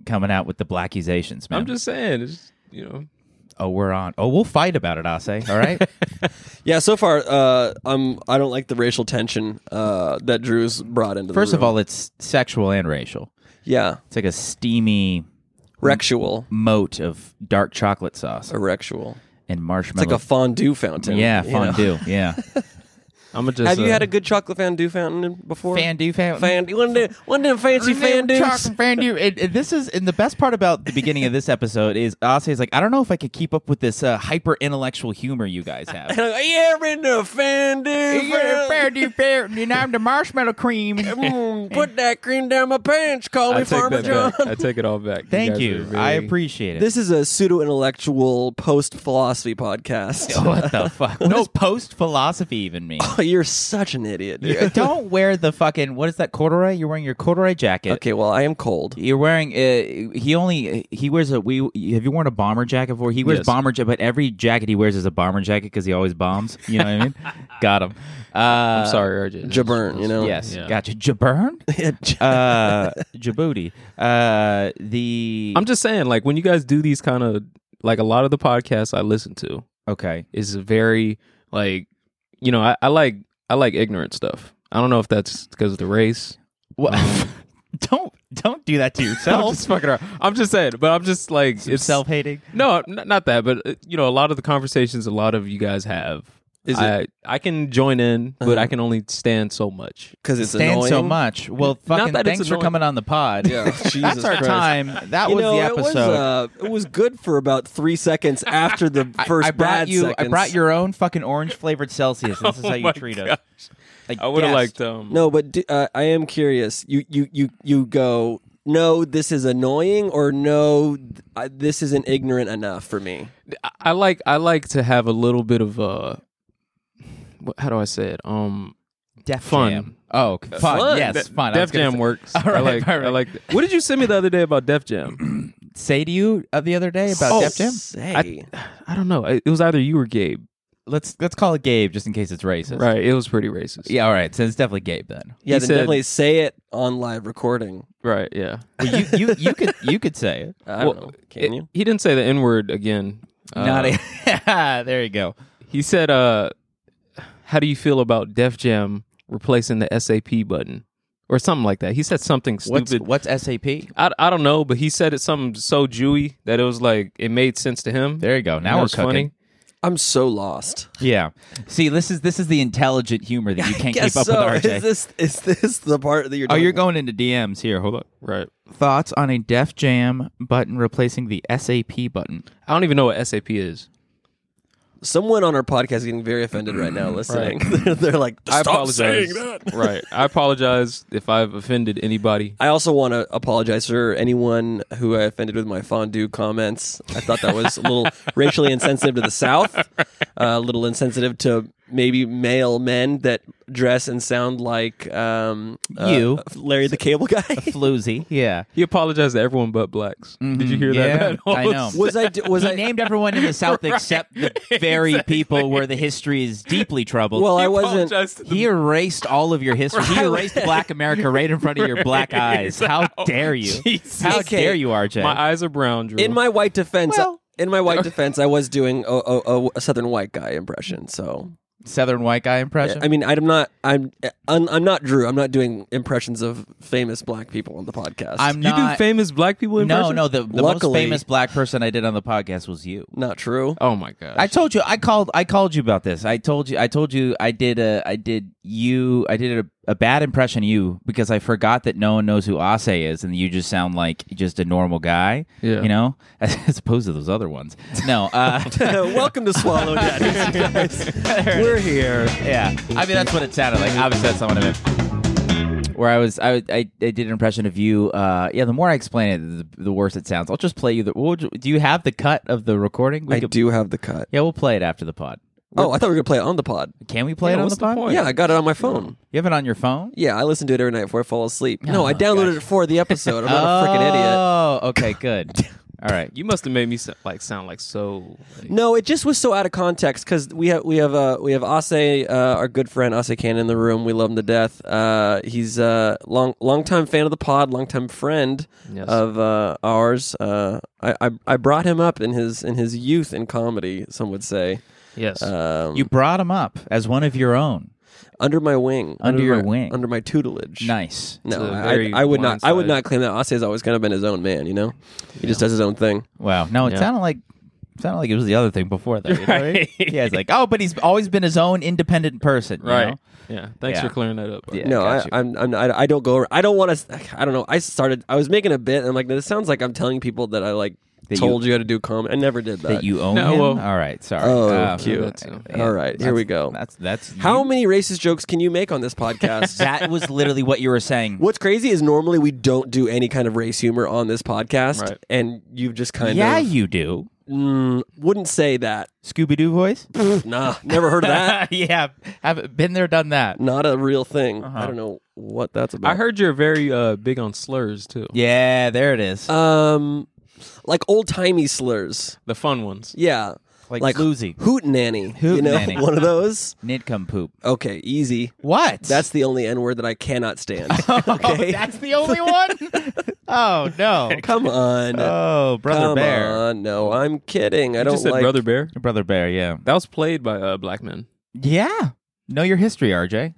coming out with the black accusations, man. I'm just saying, it's, Oh, we're on. Oh, we'll fight about it, Ase. All right. Yeah, so far, I don't like the racial tension that Drew's brought into the First of room. all, it's sexual and racial. Yeah. It's like a steamy Rectual. moat of dark chocolate sauce Erectual. and It's marshmallow. like a fondue fountain. yeah, you know? fondue. Yeah. I'm just. Have you had a good chocolate fondue fountain before? Fondue fountain. Fondue. One of them fancy fondues. Chocolate fondue. This is, and the best part about the beginning of this episode is Ase is like, I don't know if I could keep up with this hyper intellectual humor you guys have. And I'm like, yeah, we're in the fondue. Fondue fountain, and I'm the marshmallow cream. Put that cream down my pants. Call me I take Farmer that John. back. I take it all back. Thank guys you. are very- I appreciate it. This is a pseudo-intellectual post-philosophy podcast. What the fuck? What does post-philosophy even mean? You're such an idiot, dude. Don't wear the fucking, what is that, corduroy? You're wearing your corduroy jacket. Okay, well, I am cold. You're wearing, he wears have you worn a bomber jacket before? He wears Yes. bomber jacket, but every jacket he wears is a bomber jacket because he always bombs. You know what I mean? Got him. I'm sorry, RJ. Jabern, you know? Yes, Yeah. gotcha. Jabern? Djibouti. I'm just saying, like, when you guys do these kind of, like, a lot of the podcasts I listen to Okay. is very, like, I like ignorant stuff. I don't know if that's because of the race. Well, don't do that to I'm yourself. just fucking around. I'm just saying, but I'm just like, It's self-hating. No, not that, but a lot of the conversations a lot of you guys have. Is it- I can join in, but I can only stand so much. Because it's Stand annoying. so much. Well, fucking that it's thanks for annoying. coming on the pod. Yeah, Jesus That's our Christ. time. That You was know, the episode. It was good for about 3 seconds after the first I brought bad you. seconds. I brought your own fucking orange flavored Celsius. This is how you my treat gosh. us. I would have liked No, but I am curious. You go, no, this is annoying, or no, this isn't ignorant enough for me. I like to have a little bit of how do I say it? Def Fun. Jam. Oh, fun. Fun. Yes, fun. I was Def gonna Jam say- works. All right, I like. What did you send me the other day about Def Jam? Say to you the other day about Def Jam. Say. I don't know. It was either you or Gabe. Let's call it Gabe just in case it's racist. Right. It was pretty racist. Yeah. All right. So it's definitely Gabe then. Yeah, He then said- definitely say it on live recording. Right. Yeah. Well, you could say it. I don't know. Can you? He didn't say the N word again. Not there you go. He said, "How do you feel about Def Jam replacing the SAP button?" Or something like that. He said something stupid. What's SAP? I don't know, but he said it something so Jewy that it was like it made sense to him. There you go. And Now it we're was cooking. funny. I'm so lost. Yeah. See, this is the intelligent humor that you can't keep up with, RJ. Is this the part that you're? Oh, talking you're about? going into DMs here. Hold up. Right. Thoughts on a Def Jam button replacing the SAP button? I don't even know what SAP is. Someone on our podcast is getting very offended right now listening. They're like, I stop apologize. saying that. Right. I apologize if I've offended anybody. I also want to apologize for anyone who I offended with my fondue comments. I thought that was a little racially insensitive to the South, a little insensitive to maybe male men that dress and sound like You. Larry the Cable Guy. Floozy. Yeah. He apologized to everyone but blacks. Did you hear Yeah, that? I know. Was He I named everyone in the South except the very people where the history is deeply troubled. Well, I wasn't. He erased all of your history. He erased Black America right in front of your black eyes. How dare you? How Okay. dare you, RJ? My eyes are brown, Drew. In my white defense, Well- I was doing a Southern white guy impression. So Southern white guy impression? I mean, I'm not Drew. I'm not doing impressions of famous black people on the podcast. I'm you not. do famous black people impressions? No, the most Luckily- famous black person I did on the podcast was you. not true. Oh my gosh. I told you. I called you about this. I told you. I did a bad impression of you because I forgot that no one knows who Ase is, and you just sound like just a normal guy. Yeah. You know, as opposed to those other ones. No. Welcome to Swallow Daddies, guys. We're here. Yeah. I mean, that's what it sounded like. Obviously, that's not what I meant. Where I did an impression of you. Yeah. The more I explain it, the worse it sounds. I'll just play you. Do you have the cut of the recording? I do have the cut. Yeah, we'll play it after the pod. Oh, I thought we were gonna play it on the pod. Can we play it on what's the the pod? point? Yeah, I got it on my phone. You have it on your phone? Yeah, I listen to it every night before I fall asleep. No, Oh, I downloaded it for the episode. I'm not a freaking idiot. Oh, okay, good. All right. You must have made me sound like so. No, it just was so out of context because we have Ase, our good friend Ase Cannon in the room. We love him to death. He's a longtime fan of the pod, longtime friend Yes. of ours. I brought him up in his youth in comedy. Some would say. Yes. You brought him up as one of your own. Under my wing, Under your wing. under my tutelage. Nice. No, It's a very I would not. I would blindside. not claim that Ase has always kind of been his own man. You know, he just does his own thing. Wow. No, it Yeah. sounded like it was the other thing before that. You know what I mean? Right. Yeah, it's like, oh, but he's always been his own independent person. you right. know? Yeah. Thanks Yeah. for clearing that up. Yeah. No, got you. I don't go. I don't want to. I don't know. I was making a bit, and I'm like, this sounds like I'm telling people that I like That told you how to do comedy. I never did that. That you own No, him? well- All right. Sorry. Oh, cute. that too. All right, here we go. That's How you- many racist jokes can you make on this podcast? That was literally what you were saying. What's crazy is normally we don't do any kind of race humor on this podcast, Right. and you've just kind Yeah, of you do. wouldn't say that. Scooby Doo voice? Nah, never heard of that. Yeah, have been there, done that. Not a real thing. Uh-huh. I don't know what that's about. I heard you're very big on slurs too. Yeah, there it is. Like old timey slurs. The fun ones. Yeah, like floozy, hootenanny. You know, Hootenanny. one of those. nincompoop. Okay, easy. What? That's the only N word that I cannot stand. Oh, Okay, that's the only one. Oh no. come on. Oh, Brother Come Bear. on. No, I'm kidding. I You don't just said like. Brother Bear. Brother Bear. Yeah. That was played by black men. Yeah. Know your history, RJ.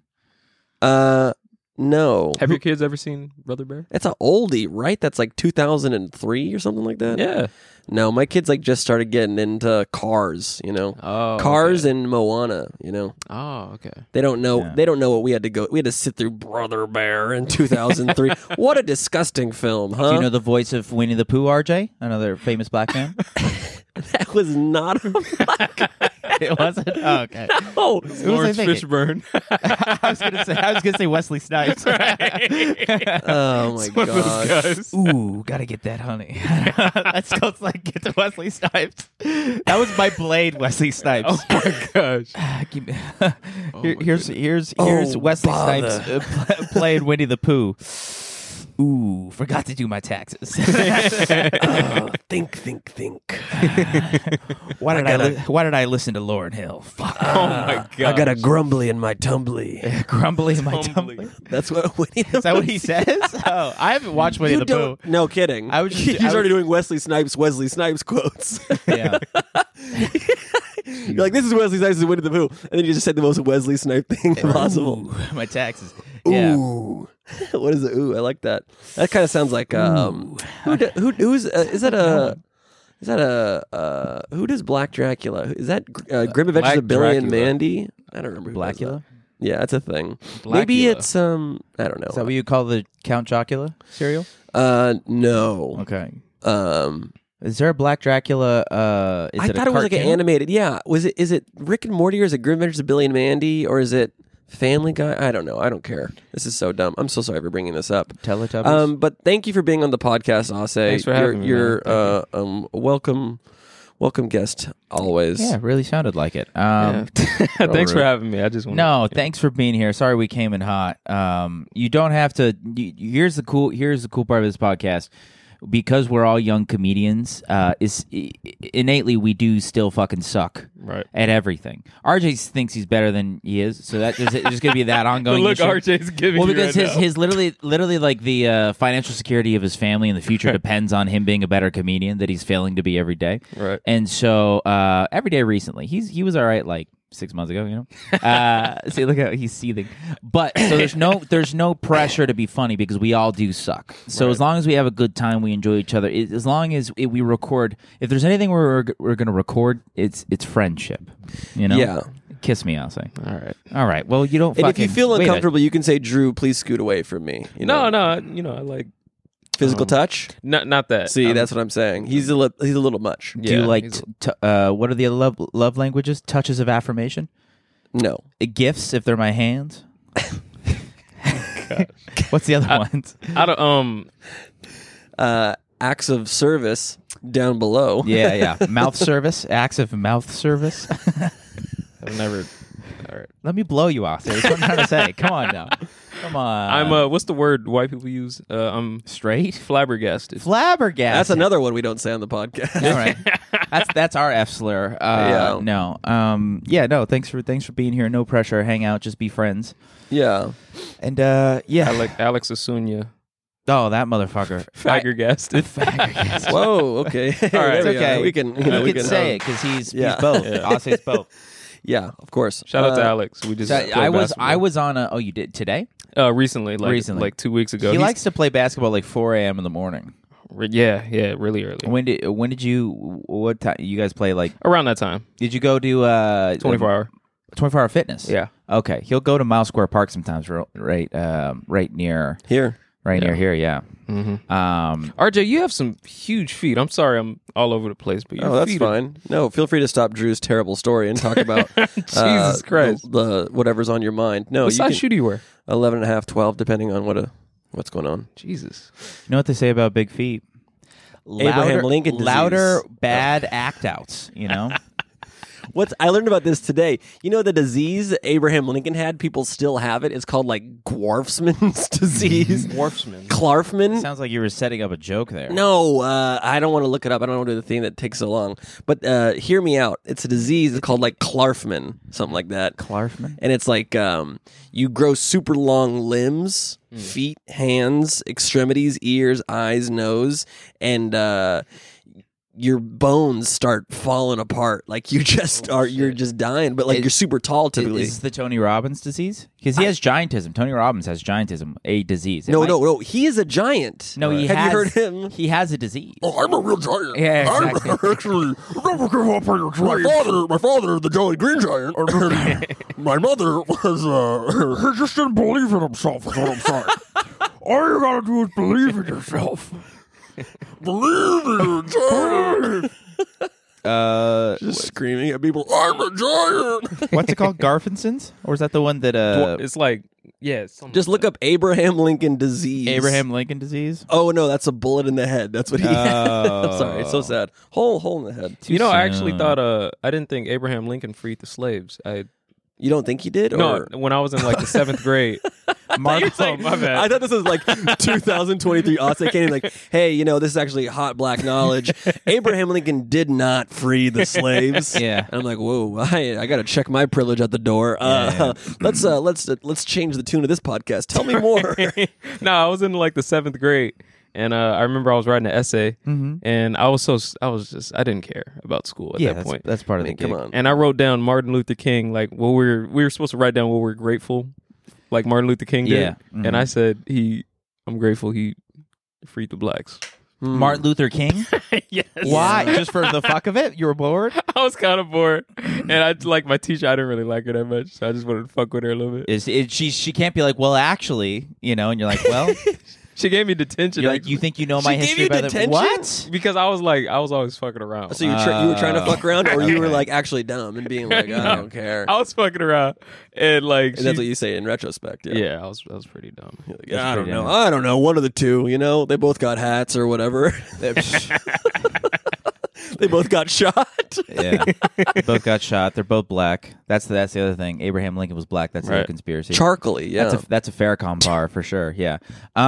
No. Have your kids ever seen Brother Bear? It's an oldie, right? That's like 2003 or something like that. Yeah. No, my kids like just started getting into Cars. You know, Oh. Cars okay. and Moana. You know, Oh, okay. they don't know. Yeah. They don't know what we had to go. We had to sit through Brother Bear in 2003. What a disgusting film, huh? Do you know the voice of Winnie the Pooh, RJ? Another famous black man. that was not a black. It wasn't. Oh, okay. Oh, Who was I Lawrence thinking? Fishburne. I was gonna say Wesley Snipes. oh my One of those god. guys. Ooh, gotta get that honey. Let's go. Like get to Wesley Snipes. That was my Blade, Wesley Snipes. Oh my gosh. Give me- my here's Oh, Wesley bother. Snipes playing Winnie the Pooh. Ooh, forgot to do my taxes. Think. Why did I listen to Lauryn Hill? Fuck. Oh my god. I got a grumbly in my tumbly. Grumbly in my Tumbly. tummy. That's what Winnie. Is that what he says? Oh, I haven't watched Winnie You the Pooh. don't. No kidding. I was just- He's I was- already doing Wesley Snipes quotes. Yeah. You're like, this is Wesley Snipes' Winnie the Pooh, and then you just said the most Wesley Snipe thing possible. Ooh, my taxes. Yeah. Ooh. What is it? Ooh, I like that. That kind of sounds like who's is that a who does Black Dracula? Is that Grim Adventures Black of Billy and Dracula. Mandy? I don't remember. who does Blackula? that. Yeah, that's a thing. Maybe Blackula. it's I don't know. Is that what you call the Count Chocula cereal? No. Okay. Um, Is there a Black Dracula? Is I it thought a it was like an cartoon? animated. Yeah, is it Rick and Morty or is it Grim Adventures of Billy and Mandy or is it Family Guy? I don't know. I don't care. This is so dumb. I'm so sorry for bringing this up. Teletubbies. But thank you for being on the podcast, Ase. Thanks for having me, You're man. welcome guest always. yeah, really sounded like it. Yeah. Thanks for having me. I just want No, thanks for being here. Sorry we came in hot. You don't have to. Here's the cool part of this podcast. Because we're all young comedians, innately we do still fucking suck Right. at everything. RJ thinks he's better than he is, so that there's just gonna be that The ongoing. look issue. RJ's giving Well, you because right his literally like the financial security of his family in the future depends on him being a better comedian that he's failing to be every day. Right. And so every day recently, he was all right like 6 months ago, you know. See, look how he's seething. But so there's no pressure to be funny because we all do suck. So as long as we have a good time, we enjoy each other. As long as we record, if there's anything we're going to record, it's friendship. You know. Yeah. Kiss me, I'll say. All right. All right. Well, you don't. And if you fucking- feel wait a- uncomfortable, you can say, "Drew, please scoot away from me." You know? No, I like Physical touch. not that. See, that's what I'm saying. He's a little much. Do you like he's- what are the love languages? Touches of affirmation, No. gifts if they're my hands. What's the other ones? I don't Acts of service down below. Yeah. Mouth service, acts of mouth service. I've never. All right. Let me blow you off. That's what I'm trying to say. Come on now. Come on. I'm what's the word white people use? I'm straight. flabbergasted. Flabbergasted. That's another one we don't say on the podcast. All right. That's our F slur. Yeah. No. No. Thanks for being here. No pressure. Hang out. Just be friends. Yeah. And yeah. Alex Asunya. Oh, that motherfucker. Flabbergasted. Flabbergasted. Whoa. Okay. All right. It's okay. We can. You can say it because he's both. Yeah. I'll say it's both. Yeah. Of course. Shout out to Alex. We just So played I basketball. was on a. Oh, you did today? Recently, like 2 weeks ago. He He's- likes to play basketball like 4 a.m. in the morning. Yeah, really early. When did you? What time you guys play? Like, Around that time, did you go to 24 hour. 24-hour fitness? Yeah. Okay, he'll go to Miles Square Park sometimes. Right near Here. near here. Yeah. Mm-hmm. Um. RJ, you have some huge feet. I'm sorry, I'm all over the place, but your Oh, that's feet are- fine. No, feel free to stop Drew's terrible story and talk about Jesus Christ. the whatever's on your mind. No, What you size can shoe do you wear? 11 and a half, 12, depending on what's going on. Jesus. You know what they say about big feet? Abraham Lincoln disease. louder bad act outs. You know. I learned about this today. You know the disease Abraham Lincoln had? People still have it. It's called like Dwarfsman's disease. Dwarfsman. Clarfman. Sounds like you were setting up a joke there. No, I don't want to look it up. I don't want to do the thing that takes so long. But hear me out. It's a disease. It's called like Clarfman, something like that. Clarfman. And it's like you grow super long limbs, feet, hands, extremities, ears, eyes, nose, and your bones start falling apart. Like you just you're just dying, but like you're super tall typically. Is this the Tony Robbins disease? Because he has giantism. Tony Robbins has giantism, a disease. No. He is a giant. No, he Have has. you heard him? He has a disease. Oh, I'm a real giant. Yeah, exactly. I'm actually never give up on your dreams. My father, the Jolly Green Giant, my mother was, he just didn't believe in himself, is what I'm saying. All you gotta do is believe in yourself. Believe in your giant. Just screaming at people, I'm a giant. What's it called? Garfinson's? Or is that the one that It's like, yeah. It's something Just like look up Abraham Lincoln disease. Abraham Lincoln disease? Oh no, that's a bullet in the head. That's what he had. Oh. Sorry, it's so sad. Hole in the head. that. You know, I actually soon. thought I didn't think Abraham Lincoln freed the slaves. You don't think he did? No, Or? when I was in like the 7th grade. Mark, Oh, my bad. I thought this was like 2023 Austin came in like, hey, you know, this is actually hot black knowledge. Abraham Lincoln did not free the slaves. Yeah. And I'm like, whoa, I got to check my privilege at the door. Let's change the tune of this podcast. Tell me more. No, I was in like the 7th grade, and I remember I was writing an essay, and I I didn't care about school at yeah, that point. that's part of I mean, the gig. come on. And I wrote down Martin Luther King, like we were supposed to write down what we're grateful, like Martin Luther King did. Yeah. Mhm. And I said I'm grateful he freed the blacks. Martin Luther King? Yes. Why? Just for the fuck of it? You were bored? I was kind of bored, and I like my teacher. I didn't really like her that much, so I just wanted to fuck with her a little bit. She can't be like, well, actually, you know, and you're like, well, She gave me detention. you're like, you think you know my She gave history you better than detention? what? because I was always fucking around. So you were trying to fuck around, or you were Okay. like actually dumb and being like, I don't care. I was fucking around, and like And that's what you say in retrospect. Yeah. yeah, I was pretty dumb. You're like, That's I don't pretty know. dumb. I don't know. One of the two. You know, they both got hats or whatever. They both got shot. Yeah, they both got shot. They're both black. That's the other thing. Abraham Lincoln was black. That's the other Right. conspiracy. Charcoaly. Yeah. That's a Farrakhan bar for sure. Yeah.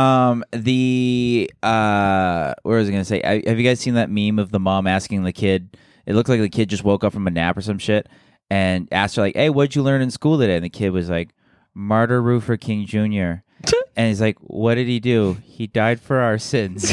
What was I gonna say? Have you guys seen that meme of the mom asking the kid? It looked like the kid just woke up from a nap or some shit, and asked her like, "Hey, what'd you learn in school today?" And the kid was like, "Martin Luther King Jr." And he's like, "What did he do? He died for our sins."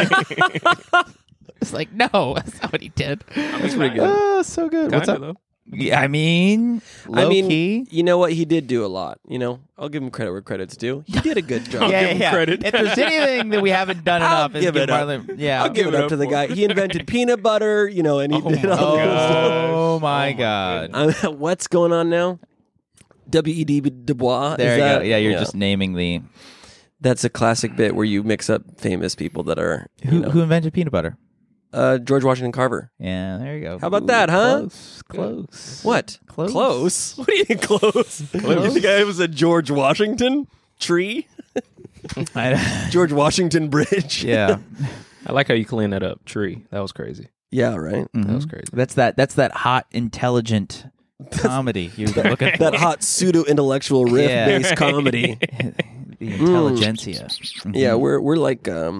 It's like, no, that's not what he did. That's pretty good. Oh, so good. What's Kinda, up? though. Yeah, I mean, low key. you know what? He did do a lot. You know, I'll give him credit where credit's due. He did a good job. give him credit. If there's anything that we haven't done I'll enough, is give it up. Marlon. Yeah, I'll give it up to the guy. He invented peanut butter. You know, and he did all this stuff. Oh my god! What's going on now? W.E.D. Du Bois. There Is you that, go. Yeah, you're just naming the That's a classic bit where you mix up famous people that are who invented peanut butter. George Washington Carver. Yeah, there you go. How about that, huh? Close. What? Close. What do you think? Close. You think I was a George Washington tree? George Washington Bridge. Yeah. I like how you clean that up. Tree. That was crazy. Yeah. Right. That was crazy. That's that hot, intelligent comedy you're looking for. That hot pseudo intellectual riff based comedy. the intelligentsia. Mhm. Yeah, we're like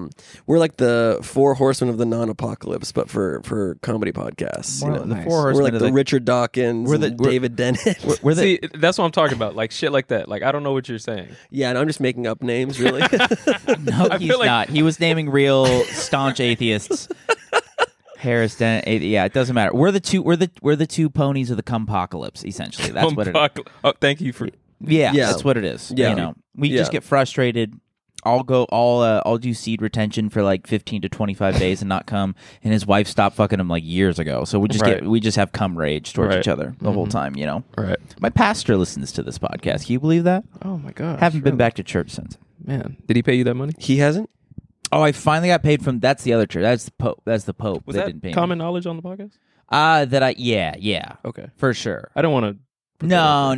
the Four Horsemen of the Non-Apocalypse, but for comedy podcasts. More You know? like the Nice. Four We're Horsemen like of the Richard Dawkins, we're the- and we're- David Dennett. We're the, See, that's what I'm talking about. Like shit like that. Like I don't know what you're saying. Yeah, and I'm just making up names, really. no, I he's feel like- not. He was naming real staunch atheists. Harris Dent. Yeah, it doesn't matter. We're the two ponies of the cumpocalypse. Essentially, that's what it is. Oh, thank you for. Yeah, Yeah. that's what it is. Yeah. You know, we Yeah. just get frustrated. I'll do seed retention for like 15 to 25 days and not come. And his wife stopped fucking him like years ago. So Right. we just have cum rage towards Right. each other the whole time. You know, Right. my pastor listens to this podcast. Can you believe that? Oh my god. Haven't been back to church since. Man, did he pay you that money? He hasn't. Oh, I finally got paid from. That's the other church. That's the Pope. That's the Pope. Was that that didn't pay common knowledge on the podcast? me. Yeah, Okay. for sure. I don't want to. No.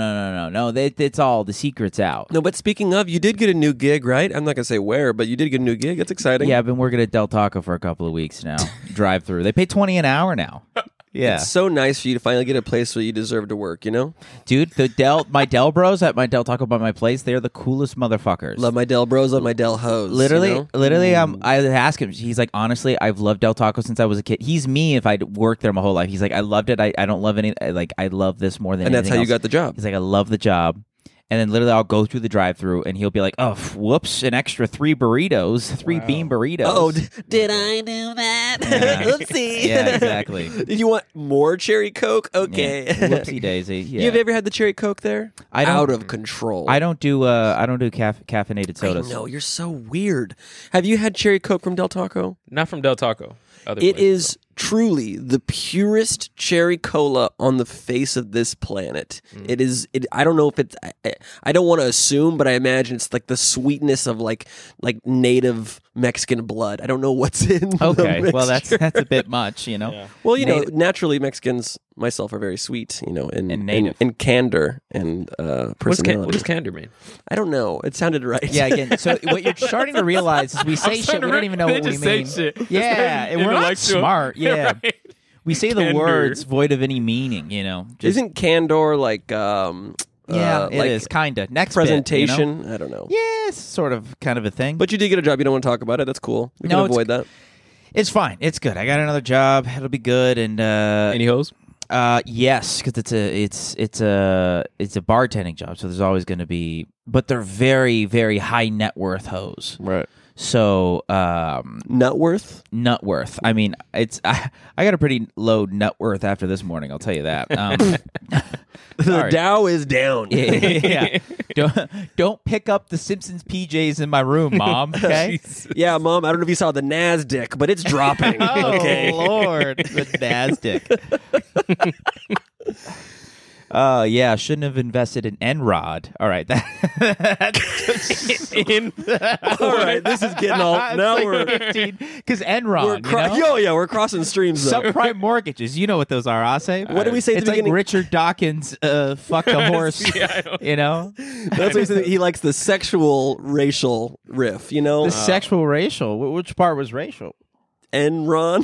It's all the secret's out. No, but speaking of, you did get a new gig, right? I'm not gonna say where, but you did get a new gig. That's exciting. Yeah, I've been working at Del Taco for a couple of weeks now. Drive through. They pay $20 an hour now. Yeah, It's so nice for you to finally get a place where you deserve to work. You know, dude. My Del Bros at my Del Taco by my place. They're the coolest motherfuckers. love my Del Bros, love my Del Hoes. Literally, you know? I ask him. He's like, honestly, I've loved Del Taco since I was a kid. He's me if I'd worked there my whole life. He's like, I loved it. I don't love any. Like, I love this more than. And that's anything how you else. got the job. He's like, I love the job. And then literally, I'll go through the drive-through, and he'll be like, "Oh, whoops! An extra 3 burritos, 3 bean burritos." Oh, did I do that? Yeah. Oopsie. Yeah, exactly. Did you want more cherry Coke? Okay. Yeah. Whoopsie daisy. Yeah. You have ever had the cherry Coke there? I don't- Out of control. I don't do caffeinated sodas. I know, you're so weird. Have you had cherry Coke from Del Taco? Not from Del Taco. Other It places, is truly the purest cherry cola on the face of this planet. It is. I don't know if it's. I don't want to assume, but I imagine it's like the sweetness of like native Mexican blood. I don't know what's in. the Okay, well mixture. that's a bit much, you know. Yeah. Well, you know, naturally Mexicans, myself, are very sweet. You know, in And native. in candor and personality. What does candor mean? I don't know. It sounded right. Yeah, again. So what you're starting to realize is we say shit, we don't even know what we just say mean. shit. Yeah, and we're not Intellectual. smart. Yeah, Right. we say the Candor. words void of any meaning. You know. Just- Isn't candor like yeah, it like is kinda next bit, you know? presentation? I don't know. Yeah, it's sort of kind of a thing. But you did get a job. You don't want to talk about it. That's cool. We No, can it's- avoid that. it's fine. It's good. I got another job. It'll be good. And Any hoes? yes, because it's a bartending job. So there's always going to be, but they're very very high net worth hoes. Right. So Nut worth? nut worth. I mean, I got a pretty low net worth after this morning. I'll tell you that. The Sorry. Dow is down. Yeah. Don't pick up the Simpsons PJs in my room, Mom. Okay. Yeah, Mom, I don't know if you saw the NASDAQ, but it's dropping. Okay. Oh Lord, the NASDAQ. Yeah, shouldn't have invested in Enrod. All right, All right, this is getting all. Now because Enron, we're crossing streams though. subprime mortgages. You know what those are, Ase? What did we say at It's the like beginning? Richard Dawkins, fuck a horse. Yeah, I know. You know, That's what he said. He likes the sexual racial riff. You know, the sexual racial. Which part was racial? Enron.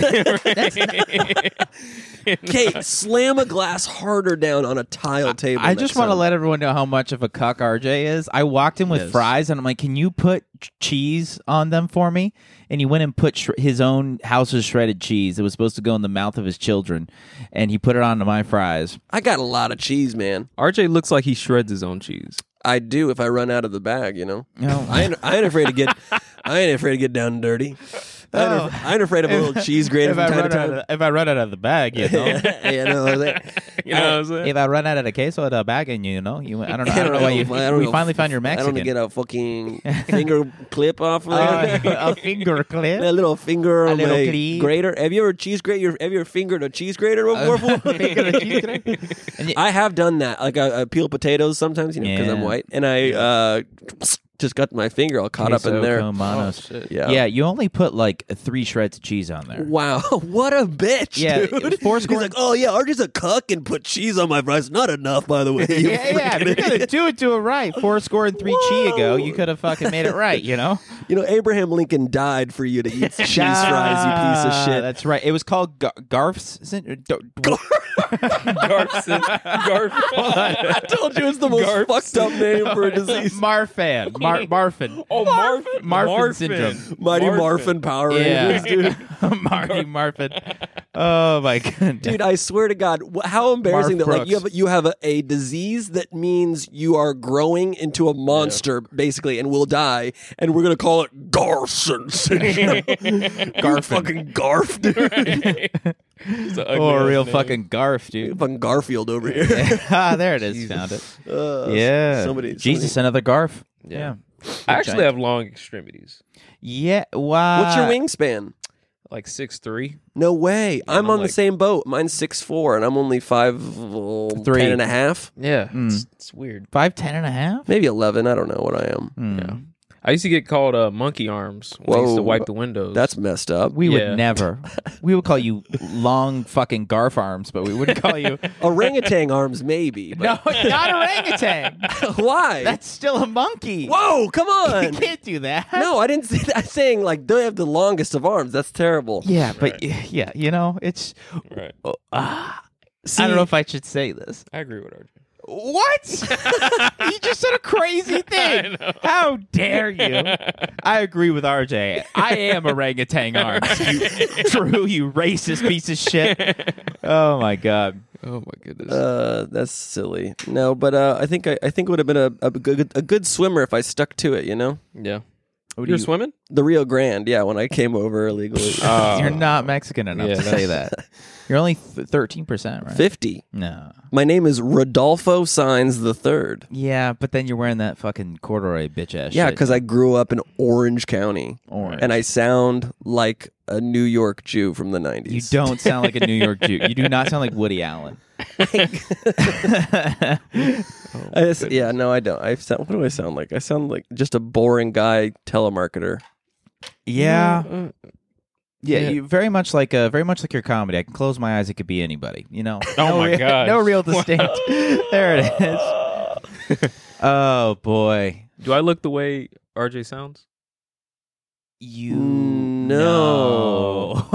Kate, slam a glass harder down on a tile table. I just want to to let everyone know how much of a cuck RJ is. I walked in with Yes. fries, and I'm like, "Can you put cheese on them for me?" And he went and put his own house's shredded cheese. It was supposed to go in the mouth of his children, and he put it onto my fries. I got a lot of cheese, man. RJ looks like he shreds his own cheese. I do if I run out of the bag. You know, No. I ain't afraid to get. I ain't afraid to get down and dirty. I ain't afraid of a little cheese grater from time to time. If I run out of the bag, you know. You know what I'm saying? You know what I'm saying? If I run out of the queso of the bag, and I don't know. I don't know why you. I don't We know. finally found your I Mexican. don't get a fucking finger clip off of there. a finger clip. A little finger on little my clip. grater. Have you ever have you ever fingered a cheese grater before? fool? Finger of cheese grater. And I have done that. Like I peel potatoes sometimes, because I'm Yeah. white, and I just got my finger all caught up in Queso there. con manos. shit. Yeah. Yeah, you only put like 3 shreds of cheese on there. Wow, what a bitch, Yeah, dude. Foursquare- He's like, oh yeah, RJ's a cuck and put cheese on my fries. Not enough, by the way. You Yeah, if you're gonna do it right. 4 score and 3 chi ago, you could have fucking made it right, you know? You know, Abraham Lincoln died for you to eat cheese fries, you piece of shit. That's right. It was called Garf's. I told you it's the most fucked up name for a disease. Marfan. Marfan. Oh, Marfan syndrome. Mighty Morphin Power Rangers, dude. Marty Marfan. Oh my god, Dude, I swear to God, how embarrassing Marv that like Brooks. you have a disease that means you are growing into a monster basically and will die, and we're gonna call it Garson syndrome. You fucking Garf, dude. Oh, a real fucking Garf, dude. Fucking Garfield over here. Ah, there it is. Found it. Yeah. somebody- Jesus, another Garf. Yeah. I actually have long extremities, Yeah. Wow. What's your wingspan? like 6'3". No way. I'm I'm on the like- same boat. Mine's 6'4", and I'm only 5'10" Three. and a half. Yeah, it's weird. 5'10" and a half? Maybe 11. I don't know what I am. Yeah, I used to get called monkey arms when I used to Whoa. wipe the windows. That's messed up. We Yeah. would never. We would call you long fucking Garf arms, but we wouldn't call you. Orangutan arms, maybe. No, But not orangutan. why? That's still a monkey. Whoa, come You on. can't do that. No, I didn't say that. I'm saying like they have the longest of arms. That's terrible. Yeah, but yeah, you know, it's. right. See, I don't know if I should say this. I agree with RJ. What? You just said a crazy thing. How dare you? I agree with RJ. I am orangutan arms. True, you racist piece of shit. Oh my god. Oh my goodness. that's silly. No, but I think it would have been a good swimmer if I stuck to it. You know, Yeah. What You're swimming? the Rio Grande. Yeah, when I came over illegally, You're not Mexican enough Yeah, to say that. You're only 13%, right? 50. No. My name is Rodolfo Saenz III. Yeah, but then you're wearing that fucking corduroy bitch ass. Yeah, shit. because I grew up in Orange County, Orange. and I sound like a New York Jew from the 90s. You don't sound like a New York Jew. You do not sound like Woody Allen. Yeah, no, I don't. What do I sound like? I sound like just a boring guy telemarketer. Yeah. Yeah, you very much like your comedy. I can close my eyes; it could be anybody. You know. Oh my gosh. No real distinct. There it is. Oh boy, Do I look the way RJ sounds? you No.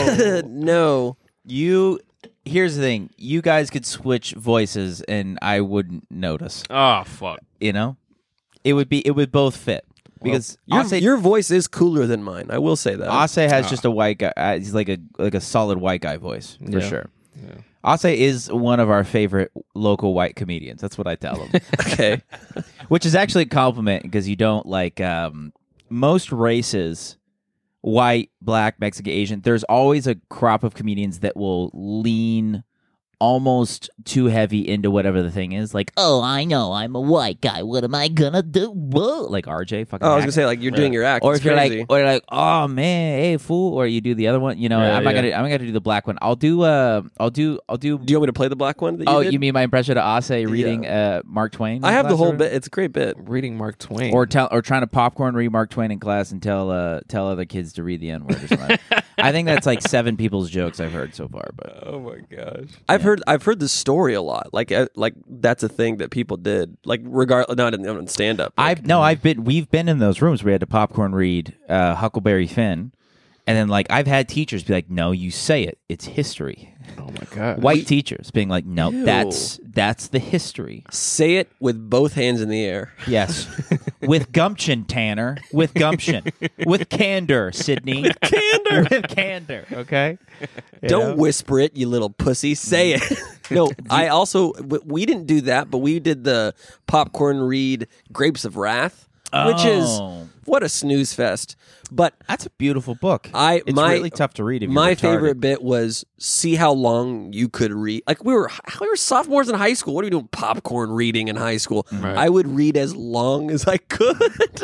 No. You. Here's the thing: you guys could switch voices, and I wouldn't notice. Oh fuck. You know, it would both fit because Your voice is cooler than mine. I will say that. Ase has just a white guy. He's like a solid white guy voice for Yeah. sure. Ase is one of our favorite local white comedians. That's what I tell him. Okay. Which is actually a compliment because you don't like most races, white, black, Mexican, Asian. There's always a crop of comedians that will lean almost too heavy into whatever the thing is. Like, oh, I know, I'm a white guy. What am I gonna do? Whoa. Like RJ, fucking. Oh, I was hack. gonna say like you're doing your act. Or It's if you're crazy. like, oh man, hey fool, or you do the other one. You know, Yeah, I'm not yeah. gonna do the black one. I'll do. Do you want me to play the black one? That you Oh, did? you mean my impression of Ase reading Mark Twain? I in have the class whole or- bit. It's a great bit. Reading Mark Twain. or trying to popcorn read Mark Twain in class and tell other kids to read the N word or something. I think that's like 7 people's jokes I've heard so far. But oh my gosh. I've heard this story a lot. Like that's a thing that people did. Like not in stand up. we've been in those rooms where we had to popcorn read Huckleberry Finn, and then like I've had teachers be like, "No, you say it. It's history." Oh my god. White teachers being like, "No, Ew. that's the history." Say it with both hands in the air. Yes. With gumption, Tanner. With gumption. With candor, Sydney. With candor. With candor, okay? You Don't know? whisper it, you little pussy. Say it. No, I also we didn't do that, but we did the popcorn read Grapes of Wrath, which is Oh. what a snooze fest. But That's a beautiful book. it's really tough to read if you're my retarded. favorite bit was see how long you could read. Like we were sophomores in high school. What are we doing popcorn reading in high school? Right. I would read as long as I could.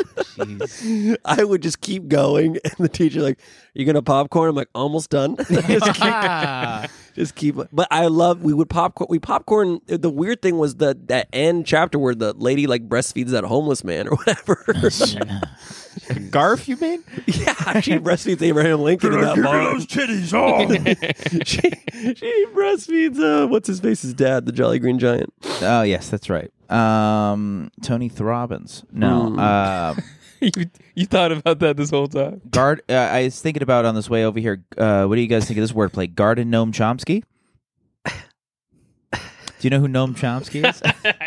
I would just keep going, and the teacher like, "You gonna popcorn?" I'm like, "Almost done." Just keep. But I love. We popcorn. The weird thing was that end chapter where the lady like breastfeeds that homeless man or whatever. Garf, you mean? Yeah, she breastfeeds Abraham Lincoln in that Give me bar. those titties. Oh. She breastfeeds what's his face's dad, the Jolly Green Giant. Oh yes, that's right. Tony Throbbins. No. You thought about that this whole time? I was thinking about on this way over here. What do you guys think of this wordplay? Garden Noam Chomsky. Do you know who Noam Chomsky is?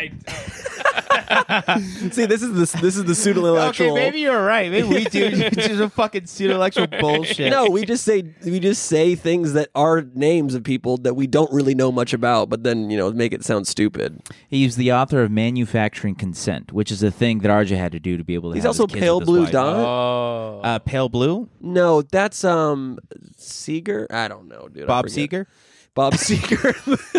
See, this is the pseudo intellectual. Okay, maybe you're right. Maybe we do. It's just a fucking pseudo intellectual bullshit. No, we just say things that are names of people that we don't really know much about, but then make it sound stupid. He's the author of Manufacturing Consent, which is a thing that RJ had to do to be able to. He's have also his kids Pale with his Blue wife. Dot. Pale Blue. No, that's Seeger. I don't know, dude. Bob I forget. Seger. Bob Seeger.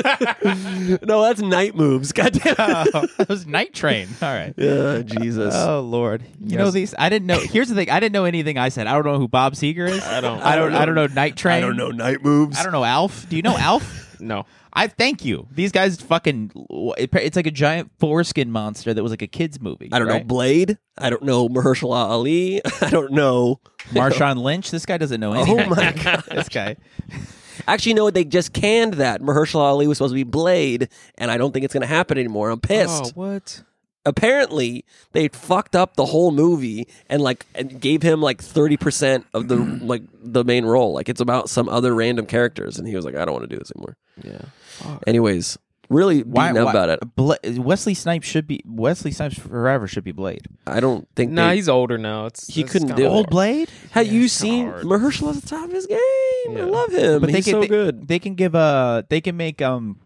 No, that's Night Moves. Goddamn. That was Night Train. All right. Yeah, Jesus. Oh Lord. You know these. I didn't know. Here's the thing. I didn't know anything I said. I don't know who Bob Seger is. I don't know Night Train. I don't know Night Moves. I don't know Alf. Do you know Alf? No. I thank you. These guys fucking. It's like a giant foreskin monster that was like a kids movie. I don't know Blade. I don't know Mahershala Ali. I don't know Marshawn Lynch. This guy doesn't know anything. Oh my god. This guy. Actually, you know what? They just canned that. Mahershala Ali was supposed to be Blade, and I don't think it's going to happen anymore. I'm pissed. Oh, what? Apparently, they fucked up the whole movie and gave him 30% of the main role. Like it's about some other random characters, and he was like, "I don't want to do this anymore." Yeah. Anyways, really beaten up about it. Wesley Snipes forever should be Blade. I don't think. Nah, he's older now. He couldn't kinda do it. Old Blade. Have you it's seen hard. Mahershala's at the top of his game? Yeah. I love him. He's so good. They can give they can make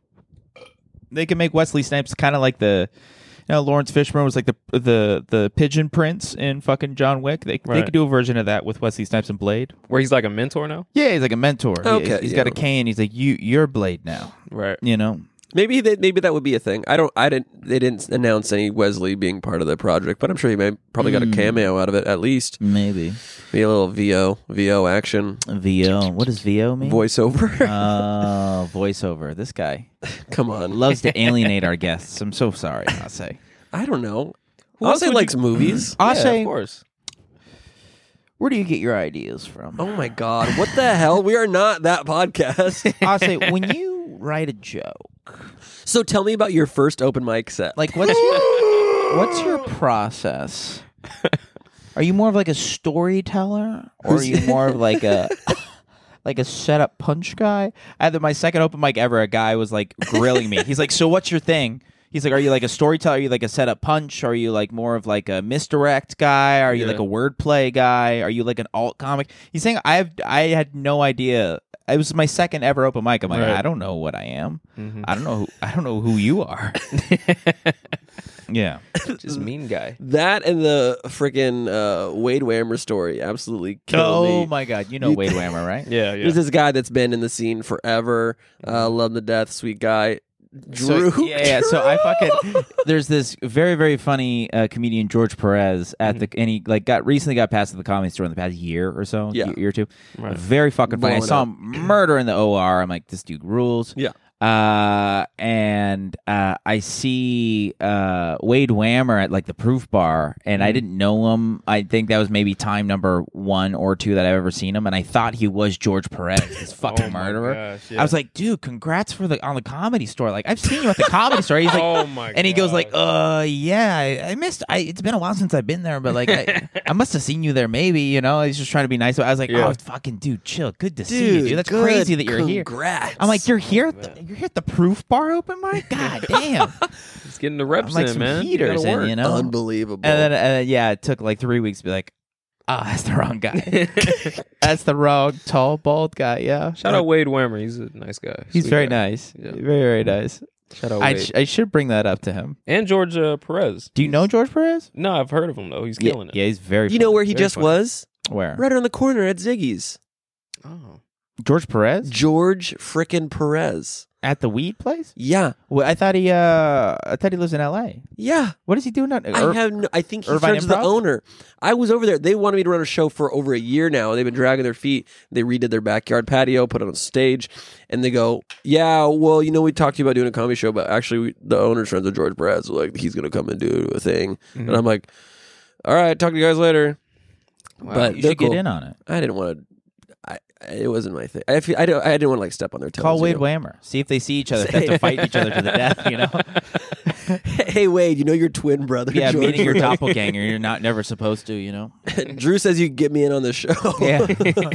Wesley Snipes kind of like the. Lawrence Fishburne was like the pigeon prince in fucking John Wick. They could do a version of that with Wesley Snipes and Blade. Where he's like a mentor now? Yeah, he's like a mentor. Okay, he's got a cane. He's like you're Blade now. Right. Maybe that would be a thing. They didn't announce any Wesley being part of the project, but I'm sure he probably got a cameo out of it at least. Maybe Be a little VO action. VO. What does VO mean? Voiceover. Voiceover. This guy Come on. loves to alienate our guests. I'm so sorry. I'll say. I don't know. Who else Ase would likes movies. I'll say. of course. Where do you get your ideas from? Oh my god! What the hell? We are not that podcast. I'll say when you write a joke. So tell me about your first open mic set. Like, what's your process? Are you more of like a storyteller, or are you more of like a setup punch guy? At my second open mic ever, a guy was like grilling me. He's like, "So what's your thing?" He's like, "Are you like a storyteller? Are you like a setup punch? Are you like more of like a misdirect guy? Are you like a wordplay guy? Are you like an alt comic?" He's saying, I had no idea. It was my second ever open mic. I'm like, I don't know what I am. Mm-hmm. I don't know who you are. Yeah. Just mean guy. That and the freaking Wade Whammer story absolutely killed me. Oh my god, you know Wade Whammer, right? Yeah. There's this guy that's been in the scene forever. Love him to death, sweet guy. Drew. So, yeah. So I fucking there's this very very funny comedian George Perez at the and he recently got passed at the Comedy Store in the past year or so, year or two. Right. Very fucking funny. I Blowing saw up. him murder in the OR. I'm like, this dude rules. Yeah. And I see Wade Whammer at like the Proof Bar, and I didn't know him. I think that was maybe time number 1 or 2 that I've ever seen him, and I thought he was George Perez, this fucking murderer. gosh, yeah. I was like, dude, congrats on the Comedy Store. Like, I've seen you at the Comedy Store. He's like, Oh my and he goes like, gosh. yeah, I missed. It's been a while since I've been there, but like, I must have seen you there, maybe. He's just trying to be nice. So I was like, oh, fucking dude, chill. Good to see you, dude. That's good. crazy that you're here. Congrats. I'm like, you're here. You're here at the Proof Bar open mic. God damn! He's getting the reps I'm like in, some man. heaters You gotta in, work. Unbelievable. And then it took like 3 weeks to be like, that's the wrong guy. That's the wrong tall bald guy. Yeah. Shout out Wade Whammer. He's a nice guy. He's Sweet very guy. nice. Yeah. Very very nice. Shout out Wade. I should bring that up to him. And George Perez. Do you know George Perez? No, I've heard of him though. He's killing it. Yeah, he's very. you know where he Very just funny. was? Where? Right around the corner at Ziggy's. Oh. George Perez George frickin' Perez. At the weed place? Yeah, Well, I thought he lives in L.A. yeah. What is he doing? I think he's Irvine friends with the Improv? owner. I was over there. They wanted me to run a show for over a year now. They've been dragging their feet. They redid their backyard patio, put it on stage, and they go, "Yeah, well, we talked to you about doing a comedy show, but actually, the owner's friends with George Brad, so like he's gonna come and do a thing." Mm-hmm. And I'm like, "All right, talk to you guys later." But you they're should get cool. in on it. I didn't want to. It wasn't my thing. I didn't want to like step on their toes. Call you Wade know? Whammer. See if they see each other. If they have to fight each other to the death. Hey Wade, your twin brother. Yeah, George meeting your Brad. doppelganger. You're never supposed to. Drew says you can get me in on this show. Yeah.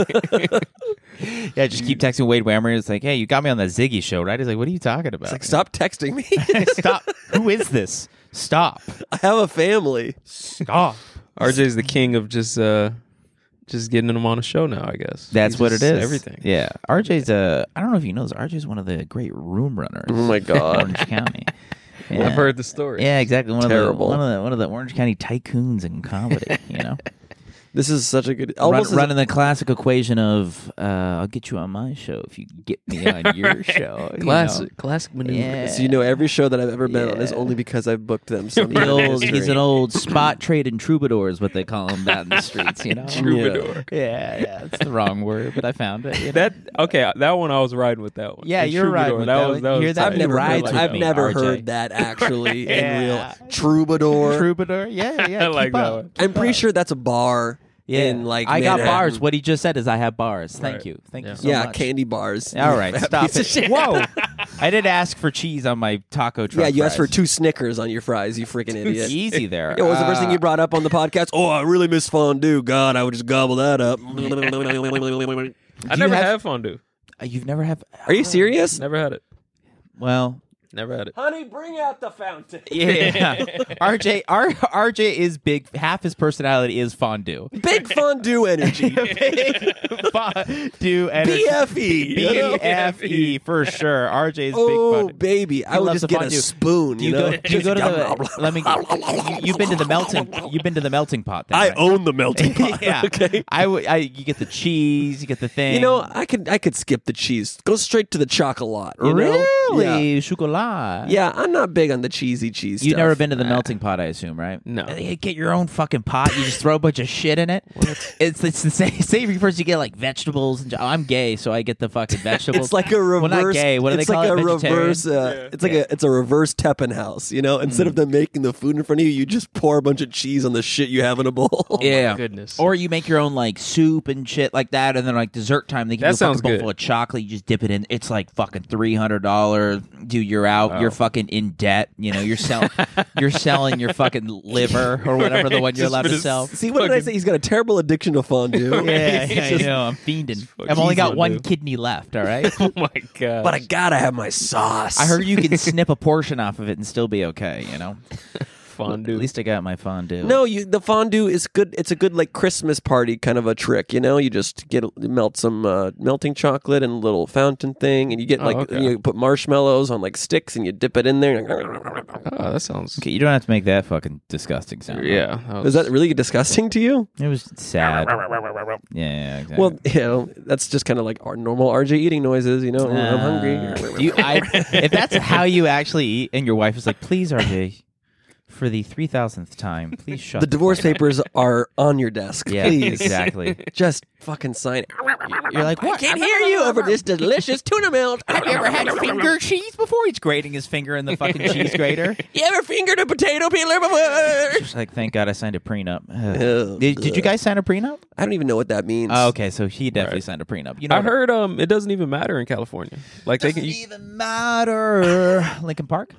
Yeah, just keep texting Wade Whammer. It's like, hey, you got me on that Ziggy show, right? He's like, what are you talking about? It's like, stop texting me. Stop. Who is this? Stop. I have a family. Stop. RJ's the king of just getting them on a show now, I guess. That's He's what it just is. Everything. Yeah. RJ's I don't know if you know this. RJ's one of the great room runners. Oh my in God. Orange County. Yeah. I've heard the story. Yeah, exactly. Terrible. One of the Orange County tycoons in comedy. This is such a good. Running the classic equation of I'll get you on my show if you get me on your show. Classic maneuver. Yeah. So every show that I've ever been on is Yeah. only because I've booked them. Sometime in He's history. an old spot trading troubadour is what they call him out in the streets. Troubadour. Yeah, it's the wrong word, but I found it. That one I was riding with that one. Yeah, The you're riding troubadour, with that that was one. You hear that? I've never Rides heard. with I've me, never RJ. heard that actually in Yeah. real troubadour. Troubadour. Yeah. I like keep that up. one. I'm pretty sure that's a bar. Yeah, In like I got Manhattan. bars. What he just said is I have bars. Thank Right. you. Thank Yeah. you so Yeah, much. candy bars. All right, You fat stop piece of it. shit. Whoa. I did ask for cheese on my taco truck. Yeah, you asked for fries. 2 Snickers on your fries. You freaking idiot. Easy there. What was the first thing you brought up on the podcast? Oh, I really miss fondue. God, I would just gobble that up. I Do you never have- had fondue. You've never have. Are you serious? Never had it. Well, Never had it. Honey, bring out the fountain. yeah. RJ is big. Half his personality is fondue. Big fondue energy. Big fondue energy. BFE. you know? BFE for sure. RJ is big Oh, fondue. baby. I would loves just the get a fondue. spoon, Do you go to the? Let me. You've been to the melting. You've been to the melting pot. Then, I right? own the melting pot. Yeah. Okay. You get the cheese. You get the thing. I could skip the cheese. Go straight to the chocolat. You know? Really, chocolat. Yeah, I'm not big on the cheesy cheese You've stuff. never been to the melting pot, I assume, right? No. You get your own fucking pot. You just throw a bunch of shit in it. It's the savory first. You get like vegetables. And, I'm gay, so I get the fucking vegetables. It's like a reverse. Well, not gay. What do they it's call like it? a Vegetarian? reverse. It's a reverse Teppenhaus. Instead of them making the food in front of you, you just pour a bunch of cheese on the shit you have in a bowl. Yeah, goodness. Or you make your own like soup and shit like that, and then like dessert time, they give That you a fucking sounds bowl good. full of chocolate. You just dip it in. It's like fucking $300. Dude, you're out. You're fucking in debt. You're selling your fucking liver or whatever the one you're allowed to sell. See, what did I say? He's got a terrible addiction to fondue. Yeah, He's I just- know. I'm fiending. fucking I've only got cheese one fondue. kidney left. All right. Oh my god! But I gotta have my sauce. I heard you can snip a portion off of it and still be okay. fondue. At least I got my fondue. No, the fondue is good. It's a good like Christmas party kind of a trick. You just melt some melting chocolate and a little fountain thing, and you get okay. you put marshmallows on like sticks, and you dip it in there. Oh, that sounds. Okay, you don't have to make that fucking disgusting sound. Yeah. Is that really disgusting to you? It was sad. Yeah, exactly. Well, that's just kind of like our normal RJ eating noises. I'm hungry. Do you, if that's how you actually eat, and your wife is like, "Please, RJ, for the 3,000th time, please shut." The divorce fuck up." papers are on your desk. Yeah, Please. exactly. Just fucking sign it. You're like, what? I can't hear you over this delicious tuna melt. Have you ever had finger cheese before? He's grating his finger in the fucking cheese grater. You ever fingered a potato peeler before? Just like, thank God I signed a prenup. Oh, Did you guys sign a prenup? I don't even know what that means. Oh, okay, so he definitely Right. signed a prenup. I what- heard it doesn't even matter in California. Like they Doesn't can. even matter. Lincoln Park.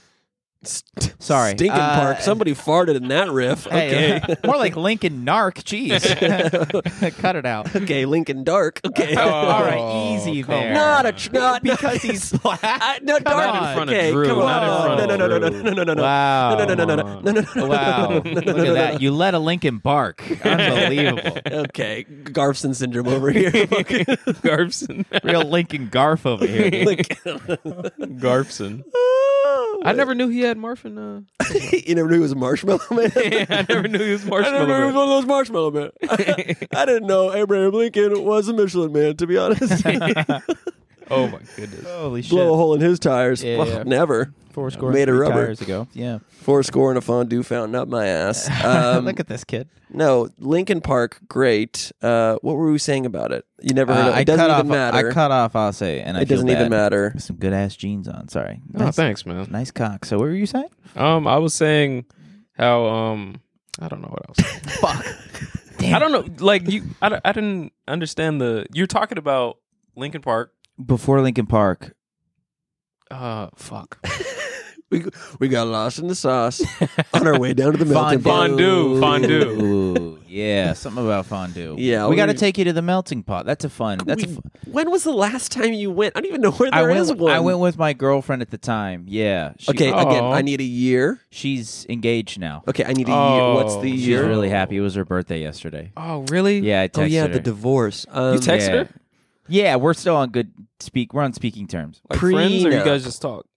Sorry. Stinking Park. Somebody farted in that riff. Okay. Hey, more like Lincoln Narc. Jeez, cut it out. Okay, Lincoln Dark. Okay. All right, easy come there. Not because he's black. no, dark. on. in front of Okay, Drew, come not in on. front No, of no, no, no, no, Drew. no, no, no, no. Wow. No, no, no, no, no, no, no, no. Wow. Look at that. You let a Lincoln bark. Unbelievable. Okay, Garfson syndrome over here. Garfson. Real Lincoln Garf over here. dude. Garfson. I never knew he had Marfin. You never knew he was a marshmallow man? I never knew he was I never Marshmallow. knew he was Man. one of those marshmallow men. I didn't know Abraham Lincoln was a Michelin man, to be honest. Oh my goodness. Holy shit! Blow a hole in his tires. Yeah, Well, yeah. never. 4 score Made of rubber. tires ago. Yeah. 4 score in a fondue fountain up my ass. Look at this kid. No, Linkin Park, great. What were we saying about it? You never heard of it. It doesn't even matter. I cut off. I'll say, and I It doesn't feel even bad. matter. Some good ass jeans on. Sorry. Oh, thanks, man. Nice cock. So what were you saying? I was saying how I don't know what I was saying. Fuck. Damn. I don't know. Like I didn't understand you're talking about Linkin Park. Before Linkin Park. Fuck. We got lost in the sauce on our way down to the melting pot. Fondue. Ooh, yeah, something about fondue. Yeah, we got to take you to the melting pot. That's a fun. When was the last time you went? I don't even know where I there is went. one. I went with my girlfriend at the time. Yeah. Okay, Oh. again, I need a year. She's engaged now. Okay, I need a year. Oh, What's the She's year? really happy. It was her birthday yesterday. Oh, really? Yeah, I texted Oh yeah, her. the divorce. You texted yeah. her? Yeah, we're still on good we're on speaking terms. Like friends, or you Prenup. guys just talk?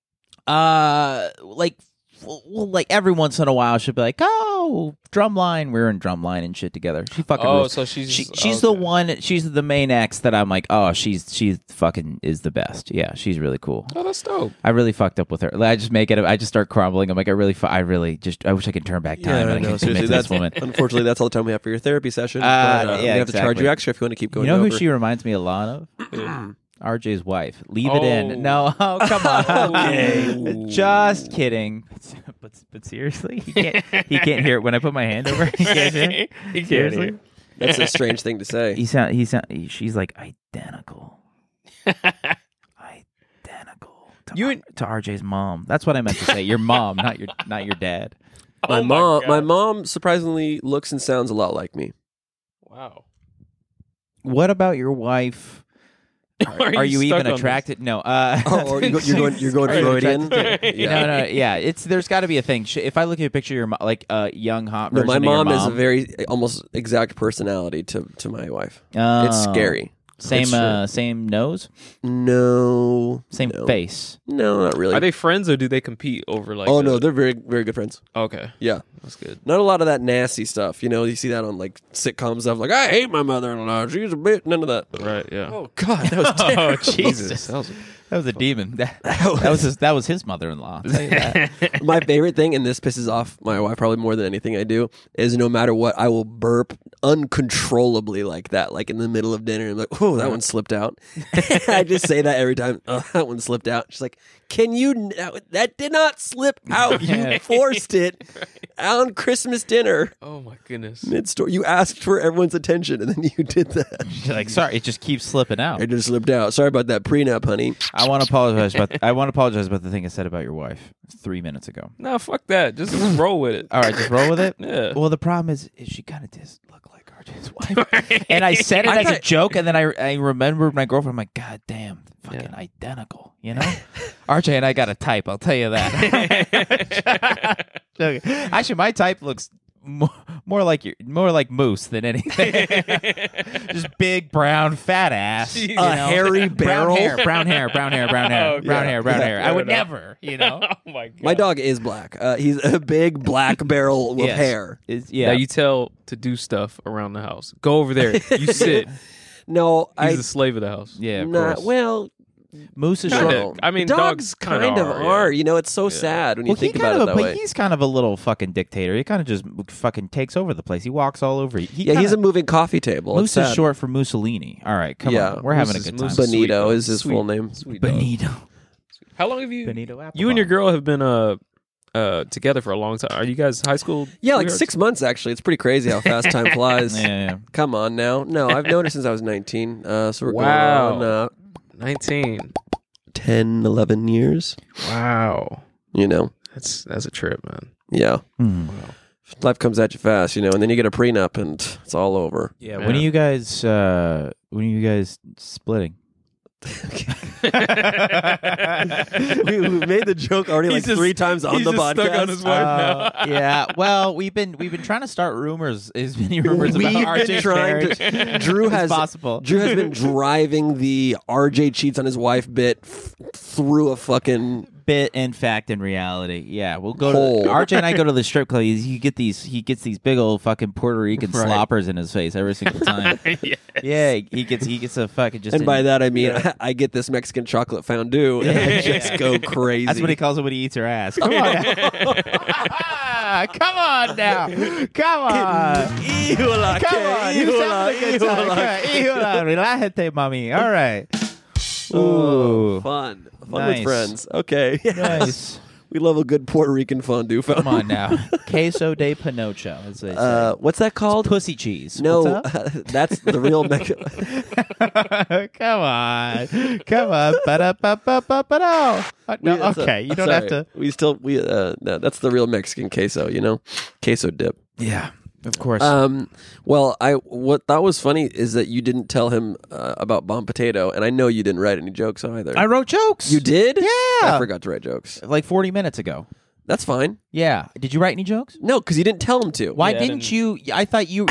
Like every once in a while she'll be like, "Oh, Drumline." We're in Drumline and shit together. She fucking rules. So she's She's the one. She's the main ex that I'm like, oh, she's fucking is the best. Yeah, she's really cool. Oh, that's dope. I really fucked up with her. I just make it. I just start crumbling. I'm like, I wish I could turn back time. Yeah, and I no, could seriously, commit to this that's woman. Unfortunately, that's all the time we have for your therapy session. Yeah, we have to charge exactly. you extra if you want to keep You going. know who over. she reminds me a lot of? RJ's wife. Leave it Oh. in. No, oh, come on. Okay. Just kidding. But seriously, he can't hear it when I put my hand over. He can't hear it. He can't Seriously? hear. That's a strange thing to say. She's like identical. Identical to RJ's mom. That's what I meant to say. Your mom, not your dad. My Oh mom, God. my mom, surprisingly looks and sounds a lot like me. Wow. What about your wife? Are you stuck even on attracted? No. Oh, you're going Are you Freudian. attracted to- No. Yeah. There's got to be a thing. If I look at a picture of your like a young hot No, version my of your mom is a mom, very almost exact personality to my wife. oh, It's scary. Same It's true. same nose, No, same no. face. No, not really. Are they friends or do they compete over like? Oh no, they're very very good friends. Okay, Yeah, that's good. not a lot of that nasty stuff. You know, you see that on like sitcom stuff. Like, I hate my mother-in-law. She's a bitch. None of that. Right? Yeah. Oh God, that was terrible. Jesus. That was a demon. That was his mother-in-law. I'll tell you that. My favorite thing, and this pisses off my wife probably more than anything I do, is no matter what, I will burp uncontrollably like that, like in the middle of dinner. I'm like, oh, that one slipped out. I just say that every time. Oh, that one slipped out. She's like, can you? That did not slip out. You forced it on Christmas dinner. Oh my goodness. Mid-story, you asked for everyone's attention, and then you did that. She's like, sorry, it just keeps slipping out. It just slipped out. Sorry about that prenup, honey. I want to apologize about the thing I said about your wife 3 minutes ago. No, fuck that. Just roll with it. All right, just roll with it. Yeah. Well, the problem is she kind of does look like RJ's wife, and I said it as a joke, and then I remembered my girlfriend. I'm like, God damn, fucking identical, you know? RJ and I got a type. I'll tell you that. Actually, my type looks more like Moose than anything. Just big, brown, fat ass. You know? hairy barrel. Brown hair. I would never, you know. Oh my god. My dog is black. He's a big black barrel with Yes. hair. Yeah. Now you tell to do stuff around the house. Go over there. You sit. No, He's I the slave of the house. yeah, of not. course. Well, Moose is Kinda. short. I mean, dogs kind of are. are. Yeah. You know, it's so sad when you Well, think about it that way. he's kind of a little fucking dictator. He kind of just fucking takes over the place. He walks all over. Yeah, he's a moving coffee table. Moose It's is sad. short for Mussolini. All right, come Yeah, on. We're having a Moose is- good time. Moose is Benito sweet, is his sweet. full name. Sweet dog. Benito. How long have you? Benito You and your Applebaum. girl have been together for a long time. Are you guys high school? Yeah, like sweethearts? 6 months actually. It's pretty crazy how fast time flies. Yeah. Come on now. No, I've known her since I was 19. So we're Wow. going on 19. 10, 11 years. Wow. You know, That's a trip, man. yeah. Hmm. Life comes at you fast, you know, and then you get a prenup and it's all over. Yeah. When are you guys? Splitting? we made the joke already like He's just- 3 times on he's the just podcast. stuck on his wife now. Yeah. Well, we've been trying to start rumors. There's been rumors We've about been RJ's trying marriage. to. Drew It's has possible. Drew has been driving the RJ cheats on his wife bit through a fucking bit, in fact, in reality. Yeah, we'll go Whole. to RJ and I go to the strip club. He gets these big old fucking Puerto Rican Right. sloppers in his face every single time. Yes. Yeah, he gets a fucking just. And by that I mean I get this Mexican chocolate fondue and I just go crazy. That's what he calls it when he eats her ass. Come on, come on now, come on. Híjola, Come on, who's having a good time? Híjola, relájate, mami. All right. Ooh, Fun Nice. with friends. Okay. Yes. nice. We love a good Puerto Rican fondue. Come on now. Queso de Pinocho, as they say. What's that called? Pussy cheese. No, What's up? that's the real Mexican. Come on. Come on. Ba-da-ba-ba-ba-ba-do. No, okay. You don't have to. No, that's the real Mexican queso, queso dip. Yeah, of course. Well, what thought was funny is that you didn't tell him about bomb potato, and I know you didn't write any jokes either. I wrote jokes. You did? Yeah. I forgot to write jokes. Like 40 minutes ago. That's fine. Yeah. Did you write any jokes? No, because you didn't tell him to. Why Yeah, I didn't didn't- you? I thought you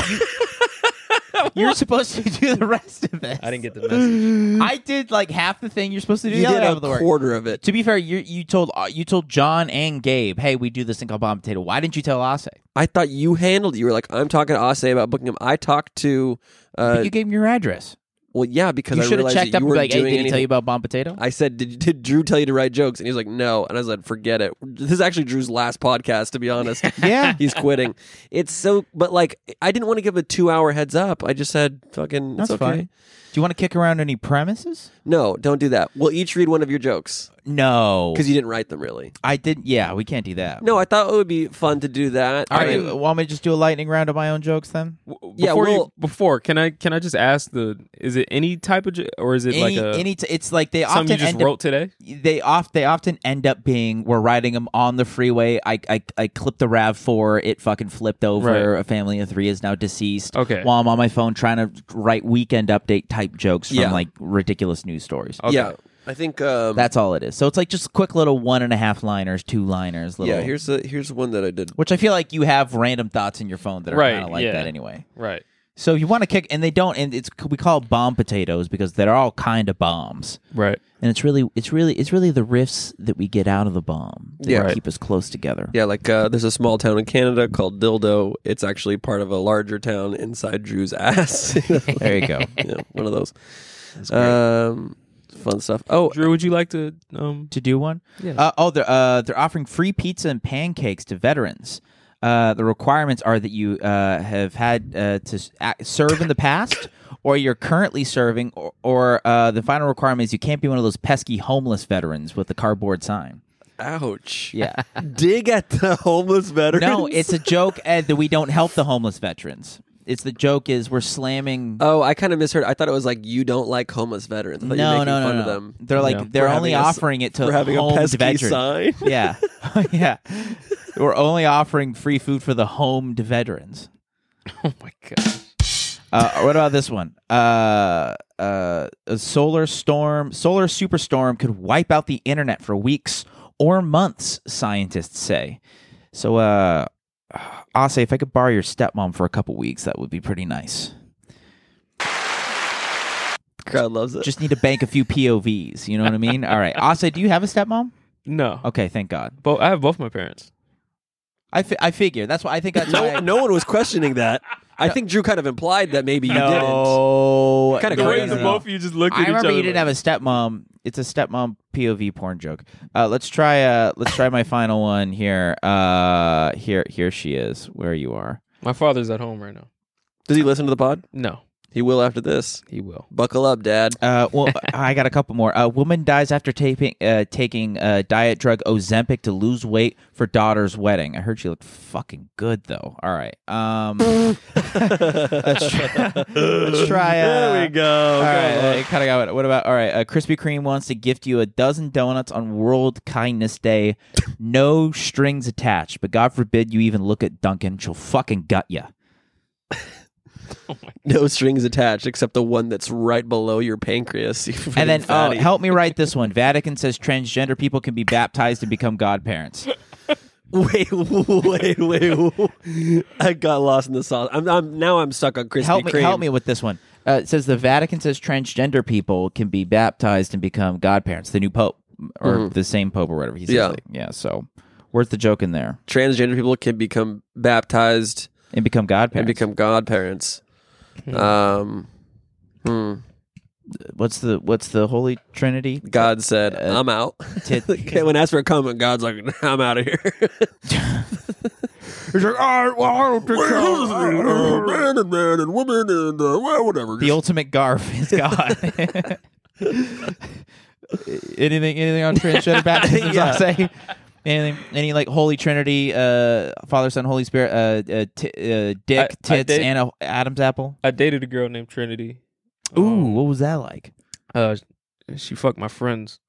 you're supposed to do the rest of this. I didn't get the message. I did like half the thing you're supposed to do. You the other did half of the a work. quarter of it. To be fair, you told John and Gabe, hey, we do this thing called bomb potato. Why didn't you tell Ase? I thought you handled it. You were like, I'm talking to Ase about booking him. I talked to, But you gave him your address. well, yeah, because You I should have realized checked that up you and be weren't like, hey, doing did he tell anything. you about bomb potato? I said, did Drew tell you to write jokes? And he was like, no. And I said, forget it. This is actually Drew's last podcast, to be honest. Yeah. He's quitting. It's so, but like, I didn't want to give a 2-hour heads up. I just said, fucking, That's it's okay. fine. Do you want to kick around any premises? No, don't do that. We'll each read one of your jokes No. because you didn't write them really. I didn't. Yeah, we can't do that. No, I thought it would be fun to do that. All I right, mean, want me to just do a lightning round of my own jokes then? Yeah, Before can I just ask is it any type of or is it like a It's like they something often you just end wrote today? they often end up being we're riding them on the freeway. I clipped the RAV4. It fucking flipped over. Right. A family of 3 is now deceased. Okay. While I'm on my phone trying to write weekend update type jokes from Yeah. like ridiculous news stories. Okay. Yeah, I think That's all it is. So it's like just quick little 1.5 liners, 2 liners. Little, yeah. Here's one that I did. which I feel like you have random thoughts in your phone that are Right, kind of like yeah. that anyway. Right. So you want to kick, and they don't, and we call it bomb potatoes because they're all kind of bombs. Right. And it's really the riffs that we get out of the bomb that Yeah. keep us close together. Yeah, like there's a small town in Canada called Dildo. It's actually part of a larger town inside Drew's ass. There you go. One of those. Fun stuff. Oh, Drew, would you like to To do one? Yeah. They're offering free pizza and pancakes to veterans. The requirements are that you have had to serve in the past, or you're currently serving, or the final requirement is you can't be one of those pesky homeless veterans with the cardboard sign. ouch. Yeah. Dig at the homeless veterans. No, it's a joke, Ed, that we don't help the homeless veterans. It's the joke is we're slamming. Oh, I kind of misheard. I thought it was like you don't like homeless veterans. I thought you were making fun of them. They're like Yeah. they're For only having a- offering it to for having a homed pesky veterans. sign. Yeah, yeah. We're only offering free food for the homed veterans. Oh my god. What about this one? A solar superstorm could wipe out the internet for weeks or months, scientists say. So, Ase, if I could borrow your stepmom for a couple weeks, that would be pretty nice. Crowd loves it. Just need to bank a few POVs. You know what I mean? All right, Ase, do you have a stepmom? No. Okay, thank God. I have both my parents. I figure that's why I think that's why. no one was questioning that. I think Drew kind of implied that maybe you No, Kinda The way crazy. the both of you just looked I at each remember other. you didn't have a stepmom. It's a stepmom POV porn joke. Let's try my final one here. Here she is. Where you are. My father's at home right now. didn't. Does he listen to the pod? No, He will after this. he will. Buckle up, Dad. Well, I got a couple more. A woman dies after taking diet drug Ozempic to lose weight for daughter's wedding. I heard she looked fucking good though. All right. Let's try. There we go. All Go right, on. kind of got it. What about? All right, Krispy Kreme wants to gift you a dozen donuts on World Kindness Day, no strings attached. But God forbid you even look at Dunkin', she'll fucking gut you. No strings attached except the one that's right below your pancreas. you And then, fatty. help me write this one. Vatican says transgender people can be baptized and become godparents. Wait. I got lost in the sauce. I'm stuck on Krispy Kreme. Help me with this one. It says the Vatican says transgender people can be baptized and become godparents. The new pope. or the same Pope or whatever. He says, Yeah. yeah. So where's the joke in there? Transgender people can become baptized And become godparents. and become godparents. What's the Holy Trinity? God said, "I'm out." When asked for a comment, God's like, "I'm out of here." He's like, all right, well, I don't think so. Man and man and woman and well, whatever. The ultimate garf is God. anything on transgender baptisms? Yeah. I'll say anything. Any like Holy Trinity, Father, Son, Holy Spirit, dick, tits, and a Adam's apple. I dated a girl named Trinity. Ooh, what was that like? She fucked my friends.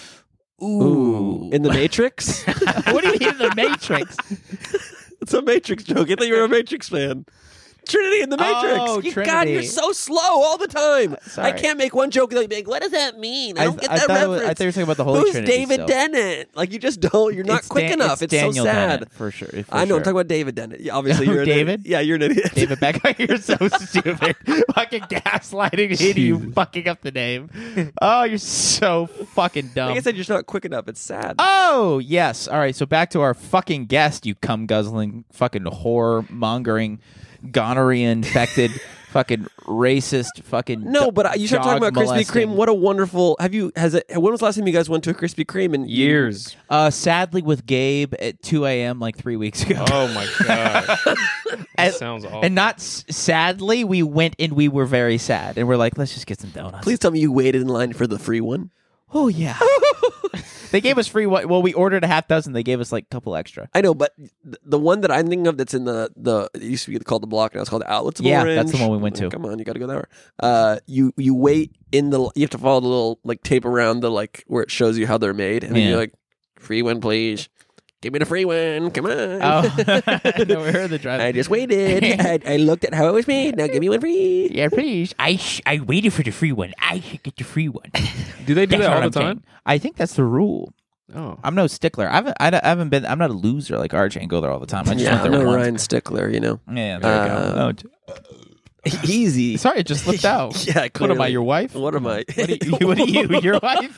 Ooh, In the Matrix? what do you mean in the Matrix? It's a Matrix joke. I thought you were a Matrix fan. Trinity in the Matrix. Oh, God, Trinity. you're so slow all the time. Sorry. I can't make one joke without being like, what does that mean? I don't get that thought reference. I thought you were talking about the Holy Who's Trinity. David still. Dennett? Like, you just don't. You're not It's quick enough. It's Daniel so sad. Dennett, for sure. I know. I'm talking about David Dennett. Yeah, obviously, Oh, you're an David? idiot. Yeah, you're an idiot. David Beckham. You're so stupid. Fucking gaslighting me. You fucking up the name. Oh, you're so fucking dumb. Like I said, you're just not quick enough. It's sad. Oh, yes. All right, so back to our fucking guest, you cum-guzzling, fucking whore-mongering, gonorrhea-infected, fucking racist, fucking No, but you start talking about Krispy dog-molesting. Kreme. What a wonderful. When was the last time you guys went to a Krispy Kreme? And Years. Sadly, with Gabe at 2 a.m. like 3 weeks ago. Oh my god. That sounds awful. And not sadly, we went and we were very sad. And we're like, let's just get some donuts. Please tell me you waited in line for the free one. Oh, yeah. They gave us free. Well, we ordered a half dozen. They gave us like a couple extra. I know, but the one that I'm thinking of that's in the it used to be called the Block, now it's called the Outlets of Yeah, Orange. that's the one we went to. Come on, you got to go there. You wait you have to follow the little like tape around the like where it shows you how they're made, and then Yeah. you're like, free one, please. Give me the free one. Come on. Oh, no, we heard the drive. I just waited. I looked at how it was made. Now give me one free. Yeah, please. I waited for the free one. I should get the free one. Do they do That's that what all I'm the time? saying. I think that's the rule. Oh. I'm no stickler. I haven't been. I'm not a loser like RJ and go there all the time. I just Yeah, went there no once. Ryan Stickler, you know. Yeah, there you go. Easy. Sorry, it just slipped out. Yeah, What am I, clearly. your wife? What am I? What are you? Your wife?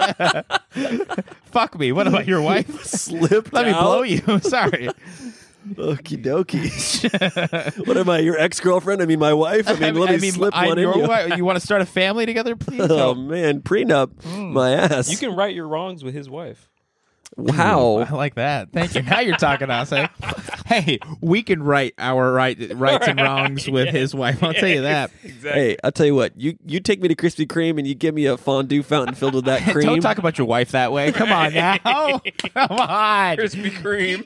Fuck me. What am I, your wife? Slipped Let me out? blow you. Sorry. Okie dokie. What am I, your ex-girlfriend? I mean, my wife? I mean, let me slip I'm one in your you. wife. You want to start a family together, please? Oh, man. Prenup. My ass. You can right your wrongs with his wife. Wow. I like that. Thank you. Now you're talking to us. Eh? Hey, we can right our rights and wrongs with his wife. I'll tell you that. Hey, I'll tell you what. You take me to Krispy Kreme and you give me a fondue fountain filled with that cream. Don't talk about your wife that way. Come on now. Come on. Krispy Kreme.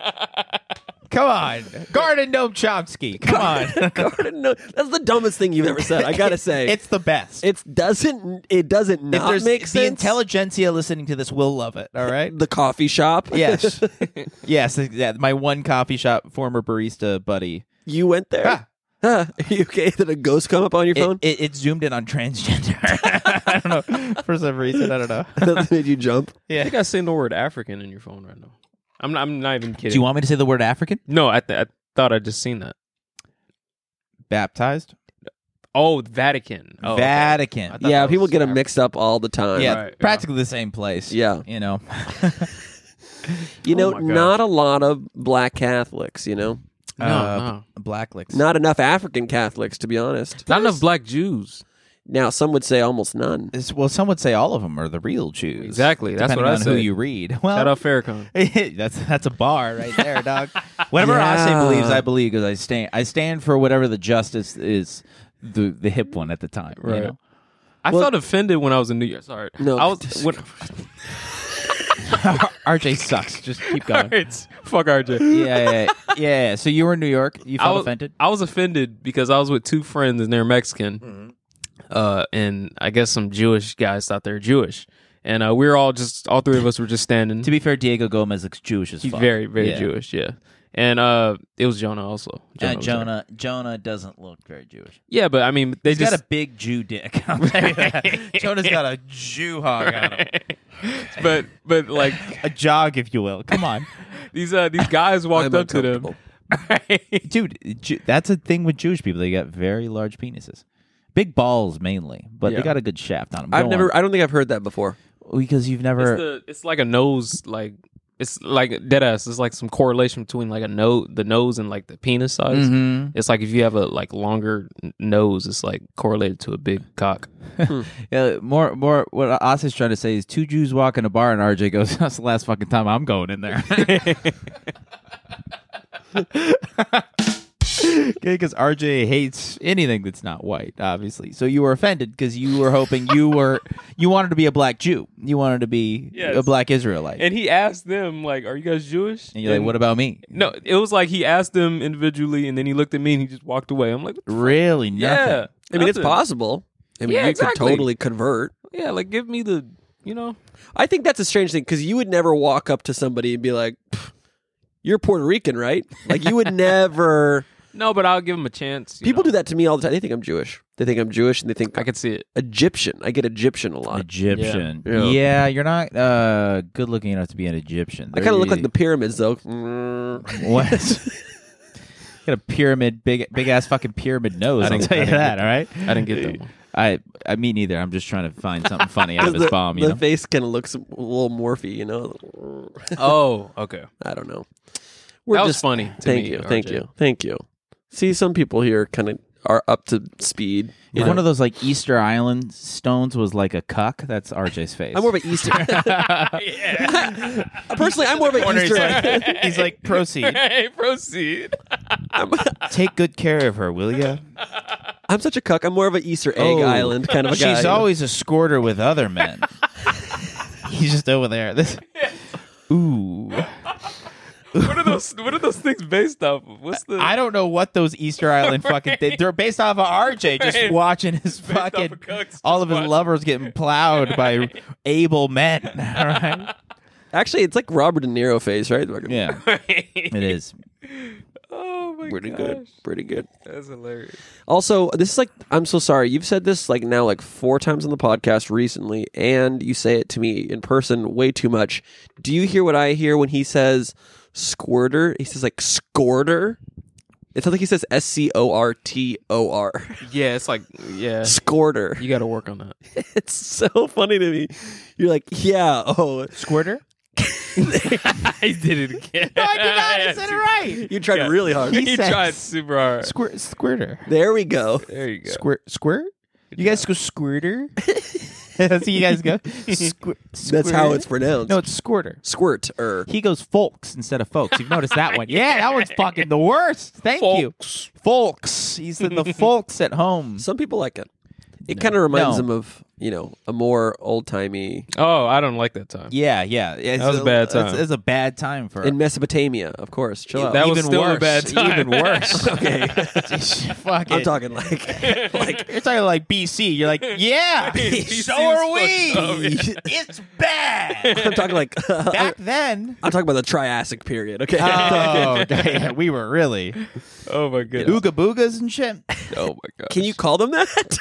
Come on. Garden Gnome Chomsky. Come on. Garden, no, that's the dumbest thing you've ever said. I gotta say, It's the best. it doesn't if not there's make the sense. intelligentsia listening to this will love it. All right. The coffee shop. Yes. Yes. Yeah, my one coffee shop former barista buddy. You went there. Ah. Huh. Are you okay? Did a ghost come up on your phone? It zoomed in on transgender. I don't know. For some reason, I don't know. That made you jump. I think I seen the word African in your phone right now. I'm not even kidding. Do you want me to say the word African? No, I thought I just seen that. Baptized? Oh, Vatican. Oh, okay. Vatican. I thought Yeah, that people was get them African. mixed up all the time. Yeah, Right, practically the same place. Yeah. You know. You know, Oh my God. not a lot of black Catholics, you know? No. Black licks. Not enough African Catholics, to be honest. Not enough black Jews. Now, some would say almost none. Well, some would say all of them are the real Jews. Exactly. That's depending what I on who say. you read. Well, Shout out Farrakhan. that's a bar right there, dog. Whatever Ase Yeah. believes, I believe because I stand for whatever the justice is, the hip one at the time. You Right. know? I felt offended when I was in New York. Sorry. No. I was when, RJ sucks. Just keep going. it's fuck RJ. Yeah. So you were in New York. You I felt was, offended? I was offended because I was with two friends and they're Mexican, and I guess some Jewish guys thought they were Jewish, and we were all three of us were just standing. To be fair, Diego Gomez looks Jewish as He's fuck. very, very Yeah. Jewish, yeah. And it was Jonah also. was there. Jonah doesn't look very Jewish. Yeah, but I mean, they He's just got a big Jew dick. I'll tell you that. Jonah's got a Jew hog on him. but like A jog, if you will. Come on. these guys walked I'm up to them. uncomfortable. Dude, that's a thing with Jewish people. They got very large penises. Big balls mainly, but Yeah. they got a good shaft on them. I don't think I've heard that before. Because you've never. It's like a nose, like it's like dead ass. It's like some correlation between like the nose and like the penis size. Mhm. It's like if you have a like longer nose, it's like correlated to a big cock. Yeah, more. What Asa is trying to say is 2 Jews walk in a bar and RJ goes, "That's the last fucking time I'm going in there." Okay, because RJ hates anything that's not white, obviously. So you were offended because you were hoping you wanted to be a black Jew. You wanted to be Yes. a black Israelite. And he asked them like, "Are you guys Jewish?" And you're like, "What about me?" No, it was like he asked them individually, and then he looked at me and he just walked away. I'm like, what the fuck? Really? Nothing. Yeah. I mean, it's nothing. possible. I mean, Yeah, you exactly. could totally convert. Yeah, like give me the, you know. I think that's a strange thing because you would never walk up to somebody and be like, "You're Puerto Rican, right?" Like you would never. No, but I'll give him a chance. People do that to me all the time. They think I'm Jewish. They think I'm Jewish, and they think I could see it. Egyptian. I get Egyptian a lot. Egyptian. Yeah. Yeah, you're not good looking enough to be an Egyptian. I kind of look like the pyramids, though. What? Got a pyramid, big ass fucking pyramid nose. I'll tell you that. All right. I didn't get that one. I me neither. I'm just trying to find something funny out of this the, bomb. You the know. face kind of looks a little morphy, you know. Oh, okay. I don't know. That was funny. To Thank me, you, RJ. thank you. See, some people here kind of are up to speed. If one of those like Easter Island stones was like a cuck, that's RJ's face. I'm more of an Easter. Personally, I'm more of an Easter. He's like, proceed. Hey, proceed. Take good care of her, will you? I'm such a cuck. I'm more of an Easter egg island kind of a guy. She's you know? always a squirter with other men. He's just over there. Ooh. What are those things based off of? What's the? I don't know what those Easter Island fucking they're based off of RJ just Right. watching his Based off fucking of cucks, all just of his watch. lovers getting plowed by able men. All right. Actually, it's like Robert De Niro face, right? Yeah, it is. Oh my Pretty gosh. good. Pretty good. That's hilarious. Also, this is like, I'm so sorry. You've said this like now like 4 times on the podcast recently, and you say it to me in person way too much. Do you hear what I hear when he says squirter? He says like squirter. It sounds like he says SCORTOR. Yeah, it's like Squirter. You got to work on that. It's so funny to me. You're like, yeah, oh. Squirter? I did it again. No, I did not. I said it right. You tried really hard. He said tried super hard. Squirter. There we go. There you go. Squirt? You guys go squirter? That's how you guys go? That's how it's pronounced. No, it's squirter. Squirt-er. He goes folks instead of folks. You've noticed that one. Yeah, that one's fucking the worst. Thank you. Folks. He's in the folks at home. Some people like it. It kind of reminds No. them of, you know, a more old-timey Oh, I don't like that time. Yeah. It's That was a bad time. It's a bad time for in Mesopotamia, of course. Chill out. That was even still worse. a bad time. Even worse. okay. Fuck I'm it. talking like You're talking like BC. You're like, yeah, BC so are was we. fucked up, It's bad. I'm talking like Back then. I'm talking about the Triassic period. Okay. Oh, yeah, we were really Oh my goodness. ooga boogas and shit. Oh my god. Can you call them that?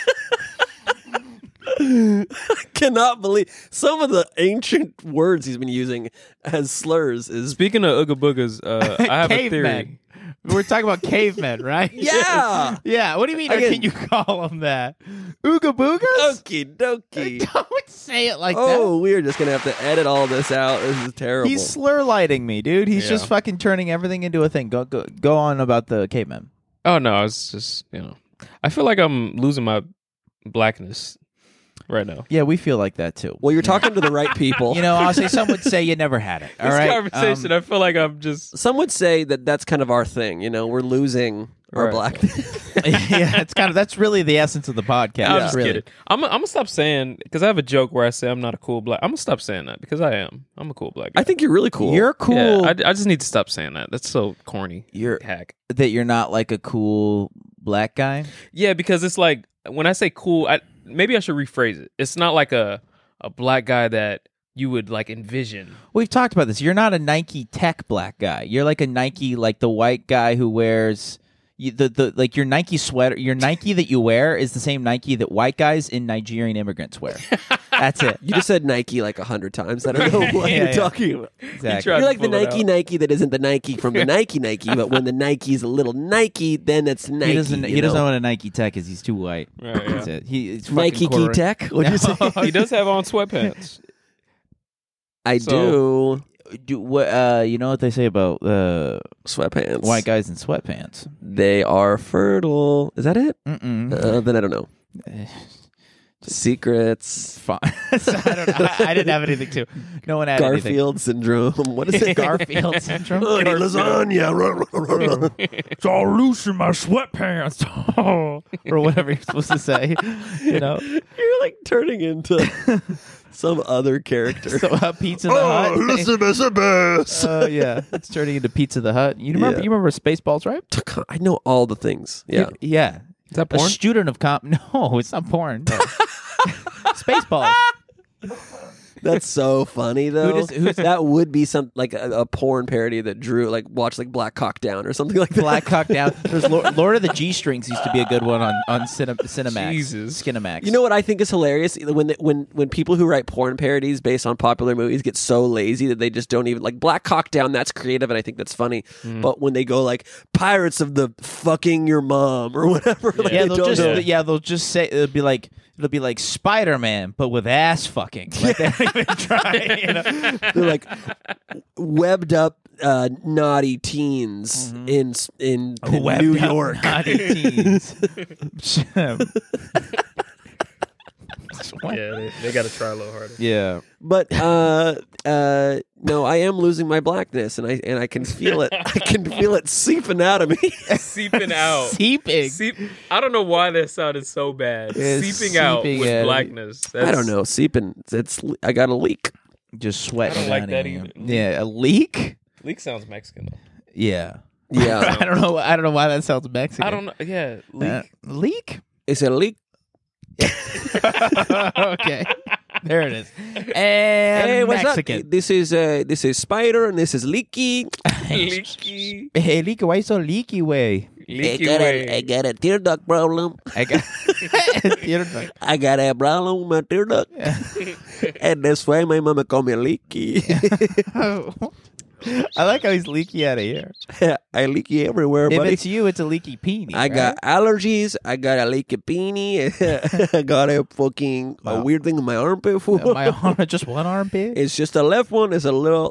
I cannot believe some of the ancient words he's been using as slurs is Speaking of Ooga Boogas, I have a theory. Cavemen. We're talking about cavemen, right? yeah. Yeah. What do you mean? Again- Can you call them that? Ooga boogas? Okie dokie. Don't say it like Oh, we're just gonna have to edit all this out. This is that. terrible. He's slur lighting me, dude. He's Yeah. just fucking turning everything into a thing. Go on about the cavemen. Oh no, it's just I feel like I'm losing my blackness right now. Yeah, we feel like that too. Well, you're talking to the right people. You know, I'll say some would say you never had it. All This right. conversation, I feel like I'm just Some would say that that's kind of our thing. You know, we're losing our Right. blackness. Yeah, it's kind of that's really the essence of the podcast. I'm just really. kidding. I'm gonna stop saying because I have a joke where I say I'm not a cool black. I'm gonna stop saying that because I am. I'm a cool black guy. I think you're really cool. You're cool Yeah, I just need to stop saying that. That's so corny. You're- hack. that you're not like a cool black guy. Yeah, because it's like when I say cool, maybe I should rephrase it. It's not like a black guy that you would like envision. We've talked about this. You're not a Nike tech black guy. You're like a Nike, like the white guy who wears, the like your Nike sweater, your Nike that you wear is the same Nike that white guys and Nigerian immigrants wear. That's it. You just said Nike like 100 times. I don't know what Yeah, you're yeah. talking about. Exactly. You're like the Nike that isn't the Nike from the Nike, but when the Nike's a little Nike, then it's Nike. He doesn't know what a Nike Tech is. He's too white. Right, That's yeah. it. He's Nike Key Tech? What'd you say? He does have on sweatpants. I So- Do what? You know what they say about Sweatpants. white guys in sweatpants? They are fertile. Is that it? Mm-mm. Then I don't know. Secrets. Fine. So I don't know. I didn't have anything to. No one had anything. Garfield syndrome. What is it? Garfield syndrome. Oh, lasagna. It's all loose in my sweatpants. Or whatever you're supposed to say. You know. You're like turning into some other character. So Pizza the Hut. Elizabeth. Oh yeah, it's turning into Pizza the Hut. You remember? Yeah. You remember Spaceballs, right? I know all the things. Yeah. Yeah. Is that A porn? student of No, it's not porn. No. Spaceballs. That's so funny though. who's- that would be some like a porn parody that Drew like watched like Black Hawk Down or something like that. Black Hawk Down. There's Lord of the G Strings used to be a good one on Cinemax. Jesus. Skinemax. You know what I think is hilarious? When people who write porn parodies based on popular movies get so lazy that they just don't even like Black Hawk Down. That's creative, and I think that's funny. But when they go like Pirates of the fucking your mom or whatever, like, Yeah, they don't know. they'll just say it'll be like Spider-Man, but with ass fucking. Like they don't even try. You know? They're like webbed up naughty teens in Webbed New up York. naughty teens. Yeah, they got to try a little harder. Yeah. But no, I am losing my blackness, and I can feel it. I can feel it seeping out of me. Seeping out. Seeping. I don't know why that sounded so bad. It's Seeping out seeping with out. blackness. I don't know, seeping. I got a leak. Just sweating. I don't like out that of you. either. Yeah, a leak. Leak sounds Mexican though. Yeah. Yeah, I don't know why that sounds Mexican. I don't know. Yeah, leak. Leak? it's a leak. Okay. There it is. And Hey, what's Mexican. up? This is Spider, and this is Leaky. Leaky. Hey, Leaky, why you so leaky way? Leaky way. got a tear duct problem. I got You're like, I got a problem with my tear duct, and that's why my mama call me Leaky. I like how he's leaky out of here. I leaky everywhere, If buddy. it's you, it's a leaky peenie. I got allergies. I got a leaky peenie. I got a fucking a Wow. weird thing in my armpit. right? My arm, just one armpit. It's just the left one. It's a little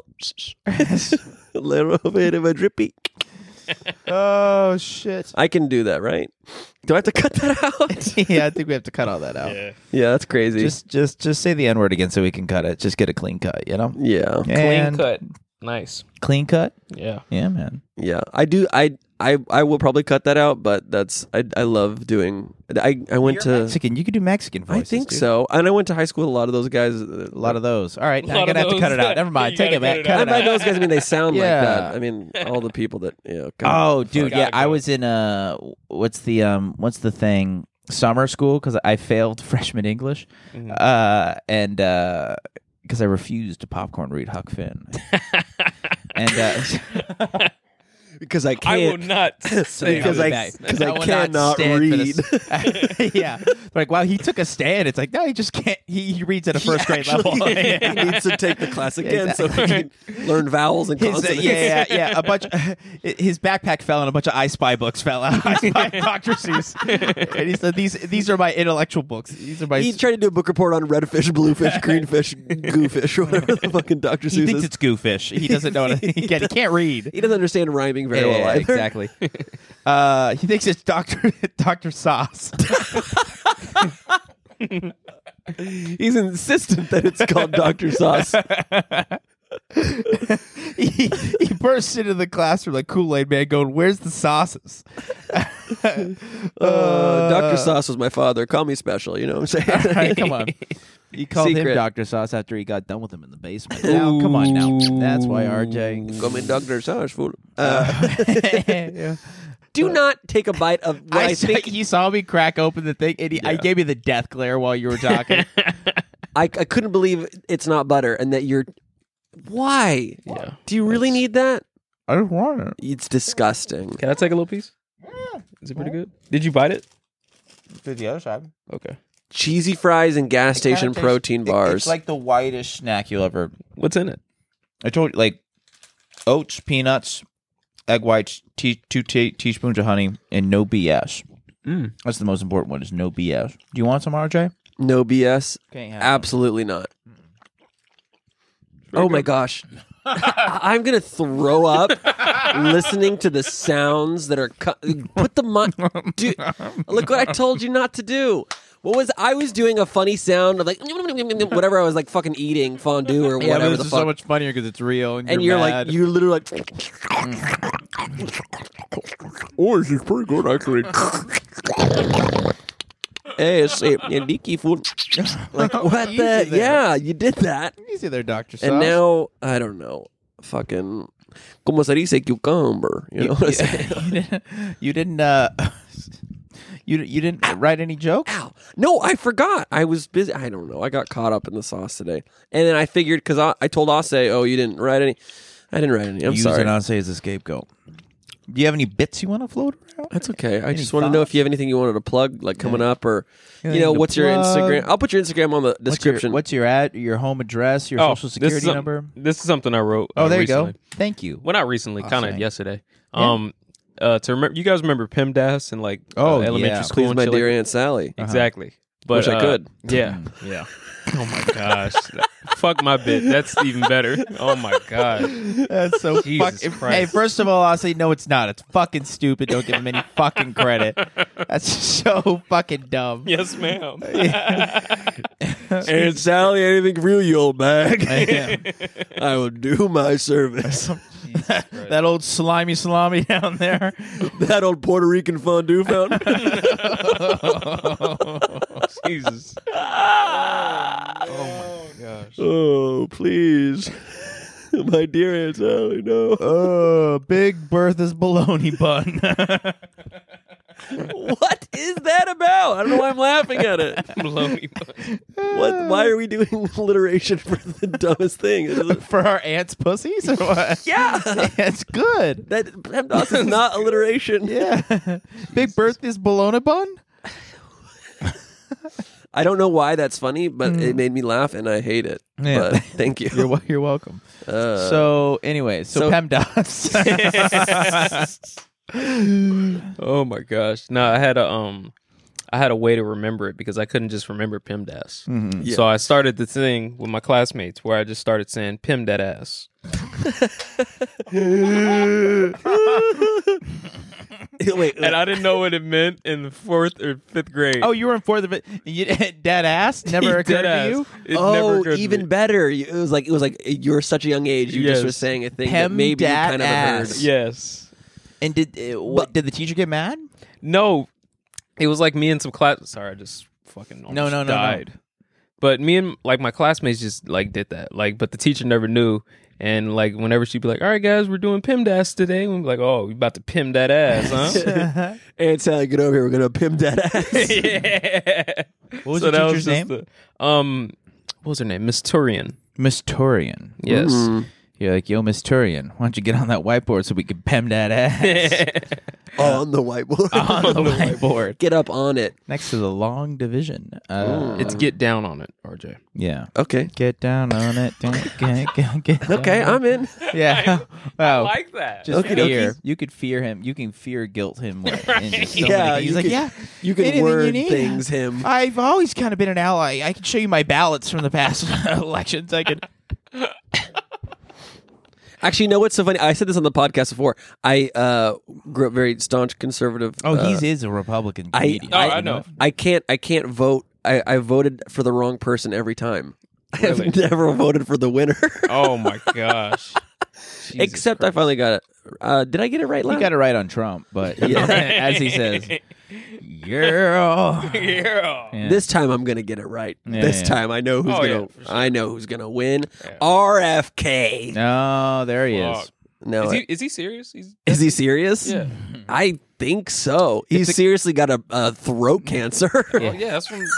bit of a drippy. Oh shit! I can do that, right? Do I have to cut that out? Yeah, I think we have to cut all that out. Yeah. Yeah, that's crazy. Just say the N word again so we can cut it. Just get a clean cut, you know? yeah, Clean And cut. Nice. Clean cut? Yeah. Yeah, man. yeah. I do. I will probably cut that out, but that's I love doing. I went to. Mexican. You could do Mexican voices. I think dude. so, and I went to high school with a lot of those guys. A lot of those. All right, now lot I'm gonna of have to cut those. it out. Never mind. You Take gotta it back. cut it Cut I it by out. those guys, I mean they sound Yeah. like that. I mean all the people that Oh, dude, Gotta yeah. I go. was in what's the thing? Summer school because I failed freshman English, and because I refused to popcorn read Huck Finn, and because I I will can't. not say Because this. because I will not cannot stand for read. this. Yeah, like wow, he took a stand. It's like no, he just can't. He reads at a first grade level. He Yeah. needs to take the class again so he exactly. can learn vowels and His, consonants. yeah. A bunch. His backpack fell, and a bunch of I Spy books fell out. I Spy, Dr. Seuss, and he said, "These are my intellectual books. These are my." He tried to do a book report on redfish, bluefish, greenfish, goofish, or whatever the fucking Dr. he Seuss thinks is. it's goofish. He doesn't know what he can't read. He doesn't understand rhyming very well either. Exactly. He thinks it's Dr. Sauce. He's insistent that it's called Dr. Sauce. he bursts into the classroom like Kool-Aid Man going, "Where's the sauces?" Dr. Sauce was my father. Call me special, you know what I'm saying? Right, come on. He called him Secret. Dr. Sauce after he got done with him in the basement. Now, come on now. That's why RJ. Call me Dr. Sauce, fool. Yeah. Do not take a bite of what I think. He saw me crack open the thing, and I gave you the death glare while you were talking. I couldn't believe it's not butter and that you're. Why? Yeah. Do you really need that? I just want it. It's disgusting. Can I take a little piece? Is it pretty good? Did you bite it? To the other side. Okay. Cheesy fries and gas station protein bars. It's like the whitest snack you'll ever. What's in it? I told you, like oats, peanuts, egg whites, 2 teaspoons of honey, and no BS. That's the most important one. Is no BS. Do you want some, RJ? No BS. Can't have Absolutely not. Oh my gosh. I'm going to throw up listening to the sounds that are put the dude, look what I told you not to do. I was doing a funny sound of like whatever I was like fucking eating fondue or Yeah, whatever but the this is fuck. so much funnier because it's real, and You're mad. like you literally like Oh, this is pretty good, actually. hey, it's leaky food. Like what Easy the? there. Yeah, you did that. Easy there, Dr. Sauce. And now I don't know. Fucking como se dice cucumber? You know what I'm saying? you didn't you didn't write any jokes? Ow. No, I forgot. I was busy. I don't know. I got caught up in the sauce today. And then I figured, because I told Ase, oh, you didn't write any. I didn't write any. I'm sorry. Using Ase as a scapegoat. Do you have any bits you want to float around? That's okay. I Any just want to know thoughts? if you have anything you wanted to plug, like coming up, or, Anything to what's your plug? Instagram? I'll put your Instagram on the description. What's your ad? Your home address? Your social security number? This is something I wrote. Oh, there recently. you go. Thank you. Well, not recently, kind of Ase. yesterday. Yeah. To remember, you guys remember PEMDAS and like Oh, elementary yeah. school Please, and my shit dear like- Aunt Sally. Exactly. But Wish I could. Yeah, yeah. Oh my gosh! Fuck my bit. That's even better. Oh my god. That's so Jesus fucking. Christ. Hey, first of all, I'll say no, it's not. It's fucking stupid. Don't give him any fucking credit. That's so fucking dumb. Yes, ma'am. Aunt Sally, anything for you, old bag. Yeah. I will do my service. That old slimy salami down there. That old Puerto Rican fondue fountain. Jesus. Oh my gosh. Oh, please. My dear Aunt Sally, no. Big Bertha's bologna bun. What is that about? I don't know why I'm laughing at it. Baloney. What? Why are we doing alliteration for the dumbest thing? For our aunt's pussies or what? Yeah. It's good. That PEMDAS is not alliteration. Yeah. Big Bertha's bologna bun? I don't know why that's funny, but it made me laugh and I hate it. Yeah. But thank you. You're welcome. Uh, So, anyway, so- PEMDAS. Oh my gosh. No, I had a way to remember it because I couldn't just remember PEMDAS. Mm-hmm. So I started the thing with my classmates where I just started saying "Pim that ass." wait, And I didn't know what it meant in the 4th or 5th grade. Oh, you were in fourth of it. Dead ass never occurred Dead to you? ass. It never occurred to even me. better. It was like you were such a young age. You just Yes. were saying a thing that maybe you kind of heard. PEMDAS. Yes. And did the teacher get mad? No, it was like me and some class. Sorry, I just fucking almost No. died. But me and like my classmates just like did that. Like, but the teacher never knew. And like whenever she'd be like, "All right, guys, we're doing PEMDAS today," and we'd be like, "Oh, we about to pim that ass, huh?" Aunt Sally, get over here. We're gonna pimp that ass. Yeah. What was the that teacher's just name? what was her name? Miss Turian. Miss Turian. Yes. You're like, yo, Miss Turian, why don't you get on that whiteboard so we can pem that ass On the whiteboard. on the whiteboard Get up on it. next to the long division? It's get down on it, RJ. Yeah. Okay. Get down on it. Get Okay, down. I'm in. Yeah. Wow. like that. Just Okie fear. dokies. You could fear him. You can fear guilt him. Into so Yeah, many things. He's you like, could- yeah. You can anything word you need. things him. I've always kind of been an ally. I can show you my ballots from the past elections. I could. Actually, you know what's so funny? I said this on the podcast before. I grew up very staunch conservative. Oh, he is a Republican I- comedian. Oh, I I know. I can't vote. I voted for the wrong person every time. I have Really? never voted for the winner. Oh my gosh. Jesus Except I Christ. finally got it. Did I get it right He last? got it right on Trump, but Yeah. as he says, yeah. Yeah. Yeah. This time I'm gonna get it right. Yeah, this yeah. time I know who's Oh, yeah, gonna. for sure. I know who's gonna win. Yeah. RFK. No, there he is. Fuck. No, Is he serious? is he serious? Yeah. I think so. He's seriously got a throat cancer. Well, yeah, that's from.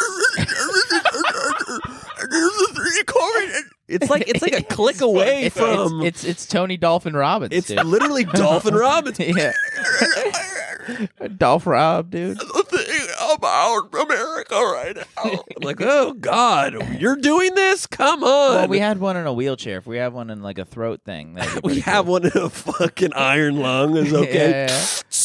It's like a click away It's, from. it's Tony Dolphin Robbins. It's dude. literally Dolphin Robinson. yeah. Dolph Rob, dude. The thing about America right now. I'm like, oh God, you're doing this? Come on. Well, we had one in a wheelchair. If we had one in like a throat thing, that'd be We pretty have cool. one in a fucking iron lung. Is okay. Yeah.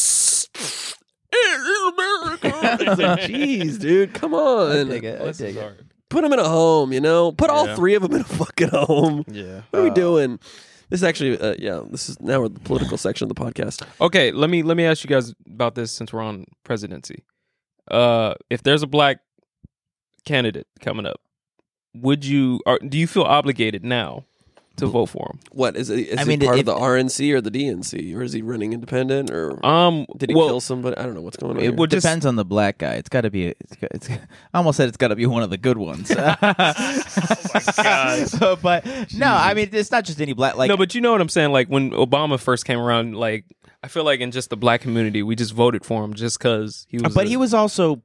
In America. It's like, jeez, dude, come I on. dig it. I This dig is it. hard. Put them in a home, you know? Put all Yeah. 3 of them in a fucking home. Yeah. What are we doing? This is actually, this is now we're the political section of the podcast. Okay, let me ask you guys about this since we're on presidency. If there's a black candidate coming up, do you feel obligated now to vote for him? What is it? Is I mean, he part if- of the RNC or the DNC, or is he running independent, or did he well, kill somebody? I don't know what's going on. it here. would just Depends on the black guy. It's got to be. It's. I almost said it's got to be one of the good ones. Oh my God. So, but no, I mean it's not just any black. Like no, but you know what I'm saying. Like when Obama first came around, like I feel like in just the black community, we just voted for him just because he was. but he was also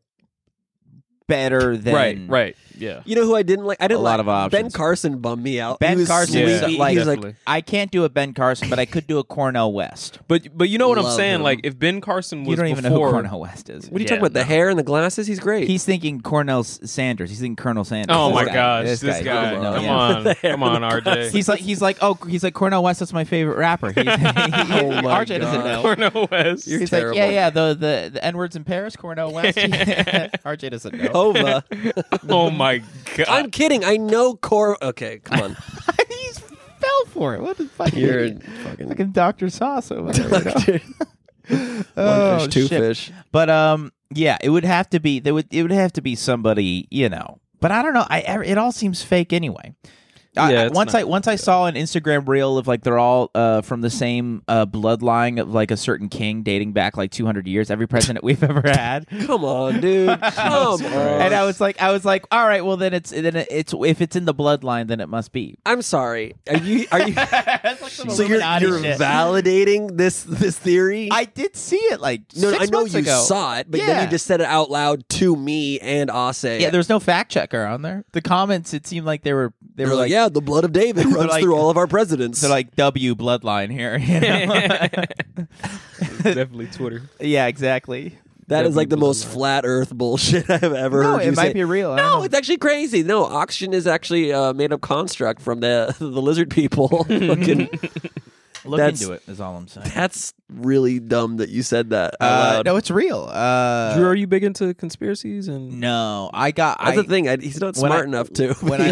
better than right. Yeah. You know who I didn't like? I didn't A lot like of options. Ben Carson bummed me out. Ben He was Carson sleepy. was, like- he was like, Definitely. I can't do a Ben Carson, but I could do a Cornell West. But you know what I'm Love saying? him. Like if Ben Carson was You don't even know before, who Cornell West is. what are you Yeah, talking about? The no. hair and the glasses? He's great. He's thinking Cornell Sanders. He's thinking Colonel Sanders. Oh This my guy. gosh, This this guy! No, Come yeah. on, RJ. He's like Cornel West. That's my favorite rapper. Oh my RJ doesn't God. know. Cornell West. You're He's terrible. like, yeah, the N words in Paris, Cornell West. RJ doesn't know. Ova. Oh my god! I'm kidding. I know Okay, come on. He fell for it. What the fuck? You're fucking fucking Dr. Sauce over there. one Oh, fish, two shit. fish. But yeah, it would have to be. It would have to be somebody, you know. But I don't know. It all seems fake anyway. Yeah, it's once not I saw an Instagram reel of like they're all from the same bloodline of like a certain king dating back like 200 years. Every president we've ever had. Come on, dude. Come on. And I was like, all right, well then it's if it's in the bloodline, then it must be. I'm sorry. Are you? That's like some So you're Illuminati shit. validating this theory? I did see it like No, 6 I know months you ago. saw it, but then Yeah. you just said it out loud to me and Ase. Yeah, there's no fact checker on there. The comments, it seemed like they were like, yeah, the blood of David runs like- through all of our presidents. they're like W bloodline here. You know? Definitely Twitter. Yeah, exactly. that is like the definitely most flat Earth bullshit I've ever No, heard you it might say. be real. I don't No, know. it's actually crazy. No, oxygen is actually a made up construct from the lizard people. Fucking, Look that's- into it. Is all I'm saying. that's really dumb that you said that out loud. No, it's real. Drew, are you big into conspiracies and? No, I got. That's the thing. He's not when smart I- enough to. when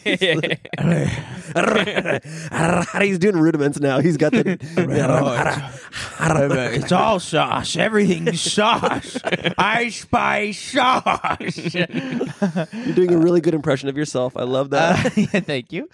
He's doing rudiments now. He's got the. It's all sauce. Everything's sauce. I spy sauce. You're doing a really good impression of yourself. I love that. Yeah, thank you.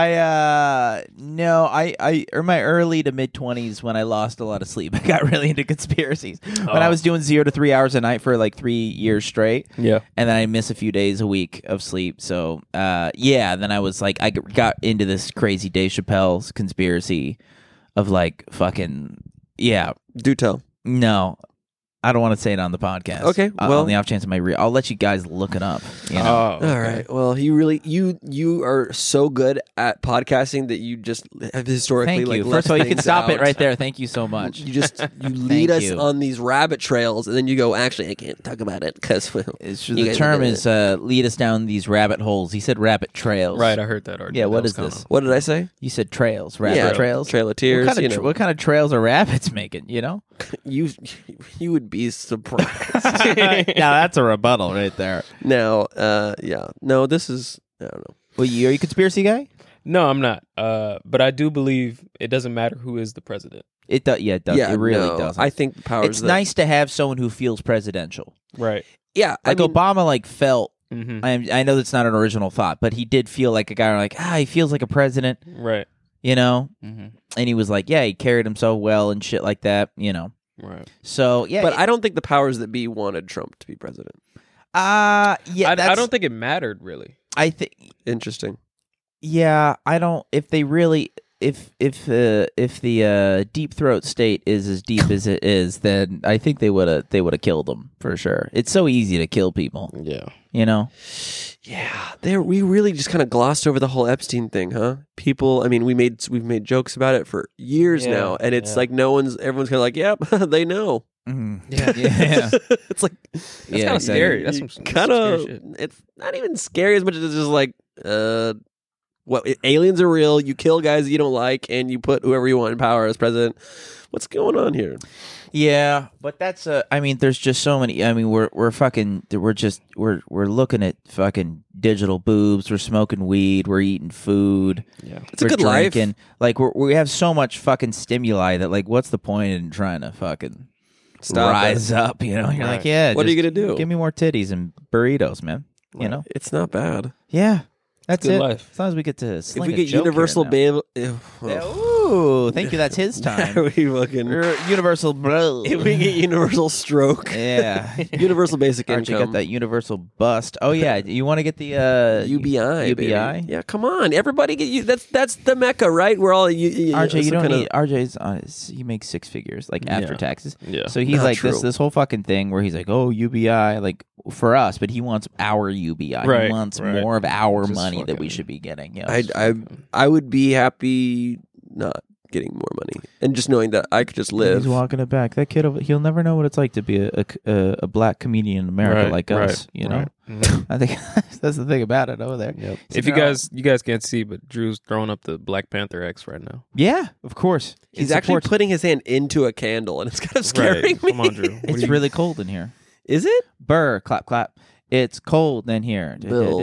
I in my early to mid 20s when I lost a lot of sleep, I got really into conspiracies. When I was doing 0 to 3 hours a night for like 3 years straight. Yeah. And then I miss a few days a week of sleep. So, then I was like, I got into this crazy Dave Chappelle's conspiracy of like fucking, Do tell. no. I don't want to say it on the podcast. Okay, well- on the off chance it might I'll let you guys look it up. You know? Oh, All right. Well, you are so good at podcasting that you just have historically Thank you. like First of all, you can left stop things it out. right there. Thank you so much. You lead us you. on these rabbit trails, and then you go. Actually, I can't talk about it because The term is lead us down these rabbit holes. He said rabbit trails. Right, I heard that already. Yeah, That what was is kinda- this? What did I say? You said trails, rabbit Yeah, trails. Trail of Tears. What kind of, what kind of trails are rabbits making? You know. you would be surprised. Now that's a rebuttal right there. Now, yeah, no, this is I don't know. Well, are you a conspiracy guy? No, I'm not. But I do believe it doesn't matter who is the president. It does. Yeah, it does. Yeah, it really no, does. I think powers. It's that, nice to have someone who feels presidential. Right. Yeah, Like I mean, Obama, like felt. Mm-hmm. I know that's not an original thought, but he did feel like a guy. Like he feels like a president. Right. You know, Mm-hmm. and he was like, yeah, he carried himself well and shit like that. You know. Right. So yeah, but I don't think the powers that be wanted Trump to be president. yeah, I that's, don't think it mattered really. I think. Interesting. Yeah, I don't. If they really, if the deep throat state is as deep as it is, then I think they would have killed him for sure. It's so easy to kill people, Yeah. you know. Yeah, we really just kind of glossed over the whole Epstein thing, huh? People, I mean, we've made jokes about it for years Yeah, now, and it's yeah. like everyone's kind of like, yep, they know. Yeah. Yeah. It's like That's kind of scary. That's some kind scary of. shit. It's not even scary as much as it's just like, aliens are real. You kill guys that you don't like, and you put whoever you want in power as president. What's going on here? Yeah, but that's I mean, there's just so many. I mean, we're looking at fucking digital boobs. We're smoking weed. We're eating food. Yeah. It's a we're good life. drinking. Like we have so much fucking stimuli that like, what's the point in trying to fucking Stop rise it. up? You know, you're Right. like, yeah. What are you just gonna do? Give me more titties and burritos, man. You know, It's not bad. yeah. That's good it. life. As long as we get to If sling we a get joke universal here now. bail, Yeah, ooh, thank you. That's his time. we fucking. Universal bro. If we get universal stroke, Yeah. universal basic Archie income, got that universal bust. Oh yeah, you want to get the UBI, UBI? baby. Yeah, come on, everybody get you. That's the mecca, right? We're all RJ, you don't kinda- need RJ's on. He makes six figures like after Yeah. taxes. Yeah. So he's Not like true. this whole fucking thing where he's like, oh UBI, like for us, but he wants our UBI. Right, He wants right. more of our Just money that we fucking- should be getting. Yeah. I would be happy not getting more money and just knowing that I could just live. He's walking it back. That kid, he'll never know what it's like to be a black comedian in America Right, like us. You know, Mhm. I think that's the thing about it over there. Yep. So If you they're all- guys can't see, but Drew's throwing up the Black Panther X right now. yeah, of course, He's He actually supports- putting his hand into a candle, and it's kind of scaring me. Come on, Drew. What It's do you- really cold in here. Is it? Burr, clap, clap. It's cold in here. Bill.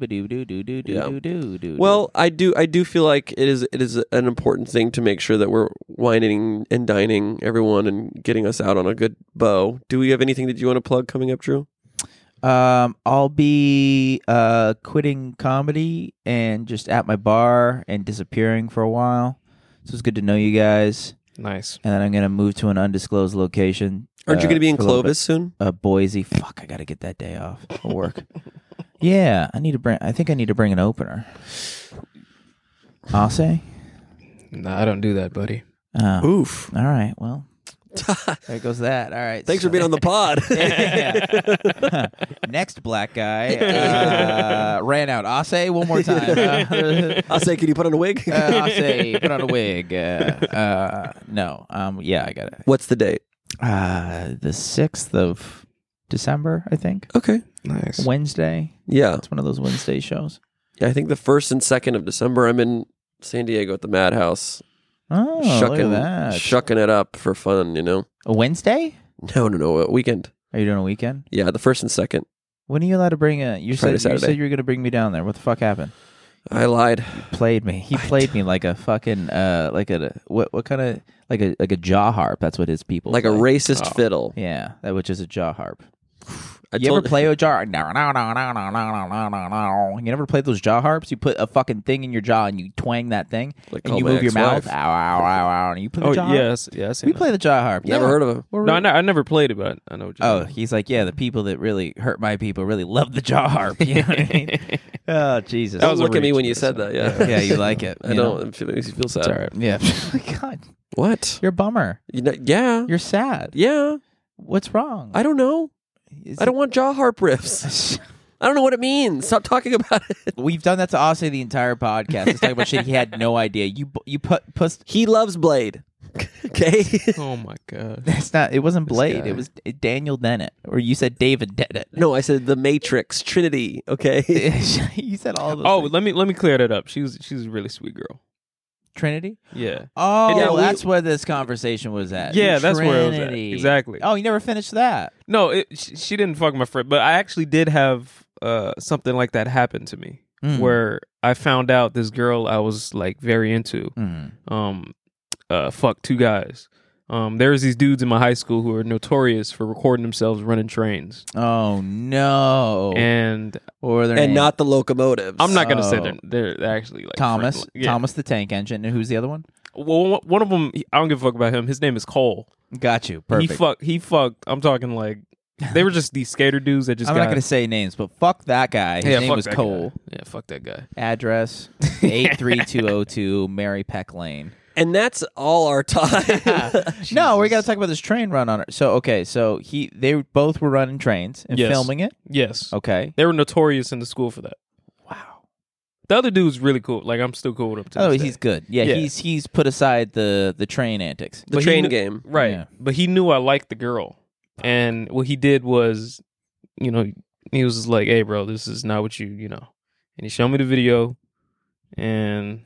Well, I do feel like it is an important thing to make sure that we're wining and dining everyone and getting us out on a good bow. Do we have anything that you want to plug coming up, Drew? I'll be quitting comedy and just at my bar and disappearing for a while. So it's good to know you guys. Nice. And then I'm gonna move to an undisclosed location. Aren't you going to be in for a little Clovis soon? bit. Boise. Fuck, I gotta get that day off for work. Yeah, I think I need to bring an opener. I'll say. Nah, I don't do that, buddy. Oh, Oof. all right. Well, there goes that. All right. Thanks for being on the pod. Yeah. Next black guy ran out. I'll say one more time. I'll say, can you put on a wig? I'll say put on a wig. No. Yeah, I got it. What's the date? The 6th of December, I think. Okay. Nice. Wednesday. Yeah. It's one of those Wednesday shows. I think the 1st and 2nd of December, I'm in San Diego at the Madhouse. Oh, look at that. Shucking it up for fun, you know? A Wednesday? No, a weekend. Are you doing a weekend? Yeah, the 1st and 2nd. When are you allowed to bring a? You Friday, said Saturday. you were going to bring me down there. What the fuck happened? I lied. Played me. He played me like a fucking what kind of like a jaw harp. That's what his people Like a play. racist fiddle. Yeah, that which is a jaw harp. I You ever told play a jaw? No. You never played those jaw harps? You put a fucking thing in your jaw and you twang that thing Like and call you my move your mouth. ex-wife. Ow, ow, ow, ow. And you play the Oh jaw harp? yes, yes. We play the jaw harp. Never Yeah. heard of him. We're No, really- I never played it, but I know. What you Oh, mean. he's like, yeah, the people that really hurt my people really love the jaw harp. You know what I mean? Oh, Jesus. That was Don't a look at me reach, when you but said it's that. Yeah. Yeah, you like it. I you don't. know? It makes you feel sad. It's all right. Yeah. God, What? you're a bummer. Yeah. You're sad. Yeah. What's wrong? I don't know. Is I don't want jaw harp riffs. I don't know what it means. Stop talking about it. We've done that to Ase the entire podcast. Let's talk about shit he had no idea. You put He loves Blade. Okay. Oh my god. That's not. It wasn't This Blade. guy. It was Daniel Dennett, or you said David Dennett. No, I said the Matrix, Trinity. Okay. You said all of those. Oh, things. let me clear that up. She's a really sweet girl. Trinity. Yeah. Oh, Yeah, that's where this conversation was at. Yeah, that's where it was at. Trinity. Exactly. Oh, you never finished that. No, she didn't fuck my friend, but I actually did have something like that happen to me, Mm. where I found out this girl I was like very into, fucked two guys. There was these dudes in my high school who were notorious for recording themselves running trains, Oh no. and What were their And names? not the locomotives. I'm not gonna say Oh. they're actually like Thomas. friends. Yeah. Thomas the Tank Engine. And who's the other one? Well, one of them, I don't give a fuck about him. His name is Cole. Got you. Perfect. He fucked. I'm talking like they were just these skater dudes that just. I'm got, not going to say names, but fuck that guy. His name fuck was that Cole. Guy. Yeah, fuck that guy. Address 83202 Mary Peck Lane. And that's all our time. No, we got to talk about this train run on it. So okay, so they both were running trains and Yes. filming it. Yes, Okay. they were notorious in the school for that. Wow. The other dude's really cool. Like I'm still cool with him. To Oh, this day. he's good. Yeah, Yeah. he's put aside the train antics. The But he train knew- game. right? Yeah. But he knew I liked the girl, and what he did was, you know, he was just like, "Hey, bro, this is not what you know." And he showed me the video, and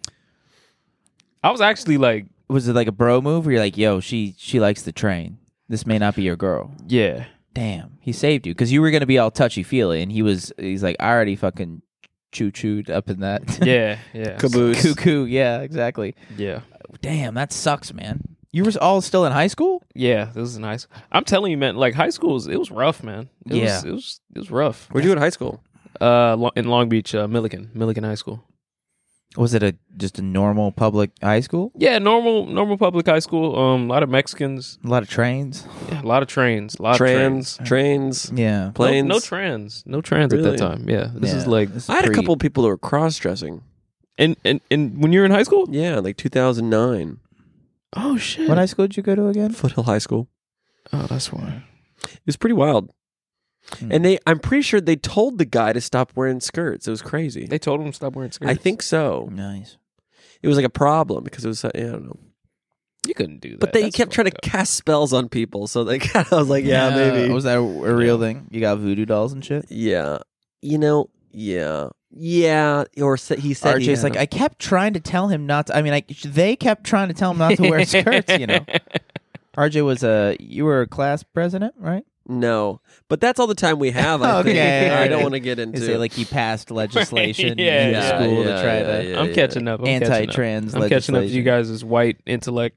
I was actually like, Was it like a bro move where you're like, yo, she likes the train. This may not be your girl. "Yeah, Damn, he saved you because you were gonna be all touchy feely, and he's like, I already fucking choo-chooed up in that. yeah, yeah, Caboose. Cuckoo. Yeah, exactly. yeah." Damn, that sucks, man. You were all still in high school? Yeah, this is nice. I'm telling you, man. Like high school, it was rough, man. It was rough. Where'd you go to high school? In Long Beach, Milliken High School. Was it just a normal public high school? Yeah, normal public high school. A lot of Mexicans, A lot of trains. yeah, a lot of trains, a lot of trains. Trains, Yeah. planes. No trans at that Really? time. Yeah, this Yeah, is like, this is I had a pre- couple of people that were cross-dressing. and when you were in high school. Yeah, like 2009. Oh shit! What high school did you go to again? Foothill High School. Oh, that's why. It was pretty wild. Hmm. And I'm pretty sure they told the guy to stop wearing skirts. It was crazy. They told him to stop wearing skirts. I think so. Nice. It was like a problem because it was, I don't know. you couldn't do that. But they That's kept trying to fucked up. cast spells on people. So they I was like, yeah, maybe. Was that a real thing? You got voodoo dolls and shit? Yeah. You know, yeah. Yeah. Or he said he RJ's had like, them. I kept trying to tell him not to. I mean, they kept trying to tell him not to wear skirts, you know. RJ was you were a class president, right? No. But that's all the time we have, I think. Okay. I don't want to get into They say like he passed legislation Yeah, in yeah, school to yeah, try yeah, to yeah. I'm catching up. I'm anti-trans I'm catching up to you legislation. guys' white intellect.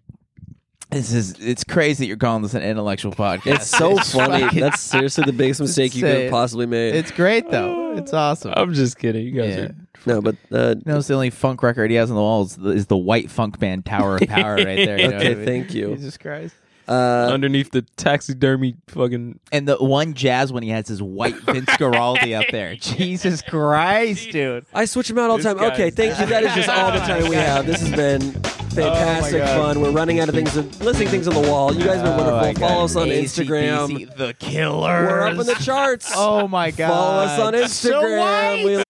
It's crazy that you're calling this an intellectual podcast. It's so funny. fucking- That's seriously the biggest mistake you could insane. have possibly made. It's great though. It's awesome. I'm just kidding. You guys Yeah. are. No, but You know, it's the only funk record he has on the wall is the white funk band Tower of Power right there. You know Okay, what I mean? thank you. Jesus Christ. Underneath the taxidermy fucking. And the one jazz when he has his white Vince Guaraldi up there. Jesus Christ, dude. I switch them out all the This time. Okay, guy's- thank you. That is just all the time we have. This has been fantastic God. fun. We're running out of things, listing things on the wall. You guys have been Oh, my wonderful. God. Follow us on AC/DC, Instagram. The Killers. We're up in the charts. Oh my God. Follow us on So Instagram. white. We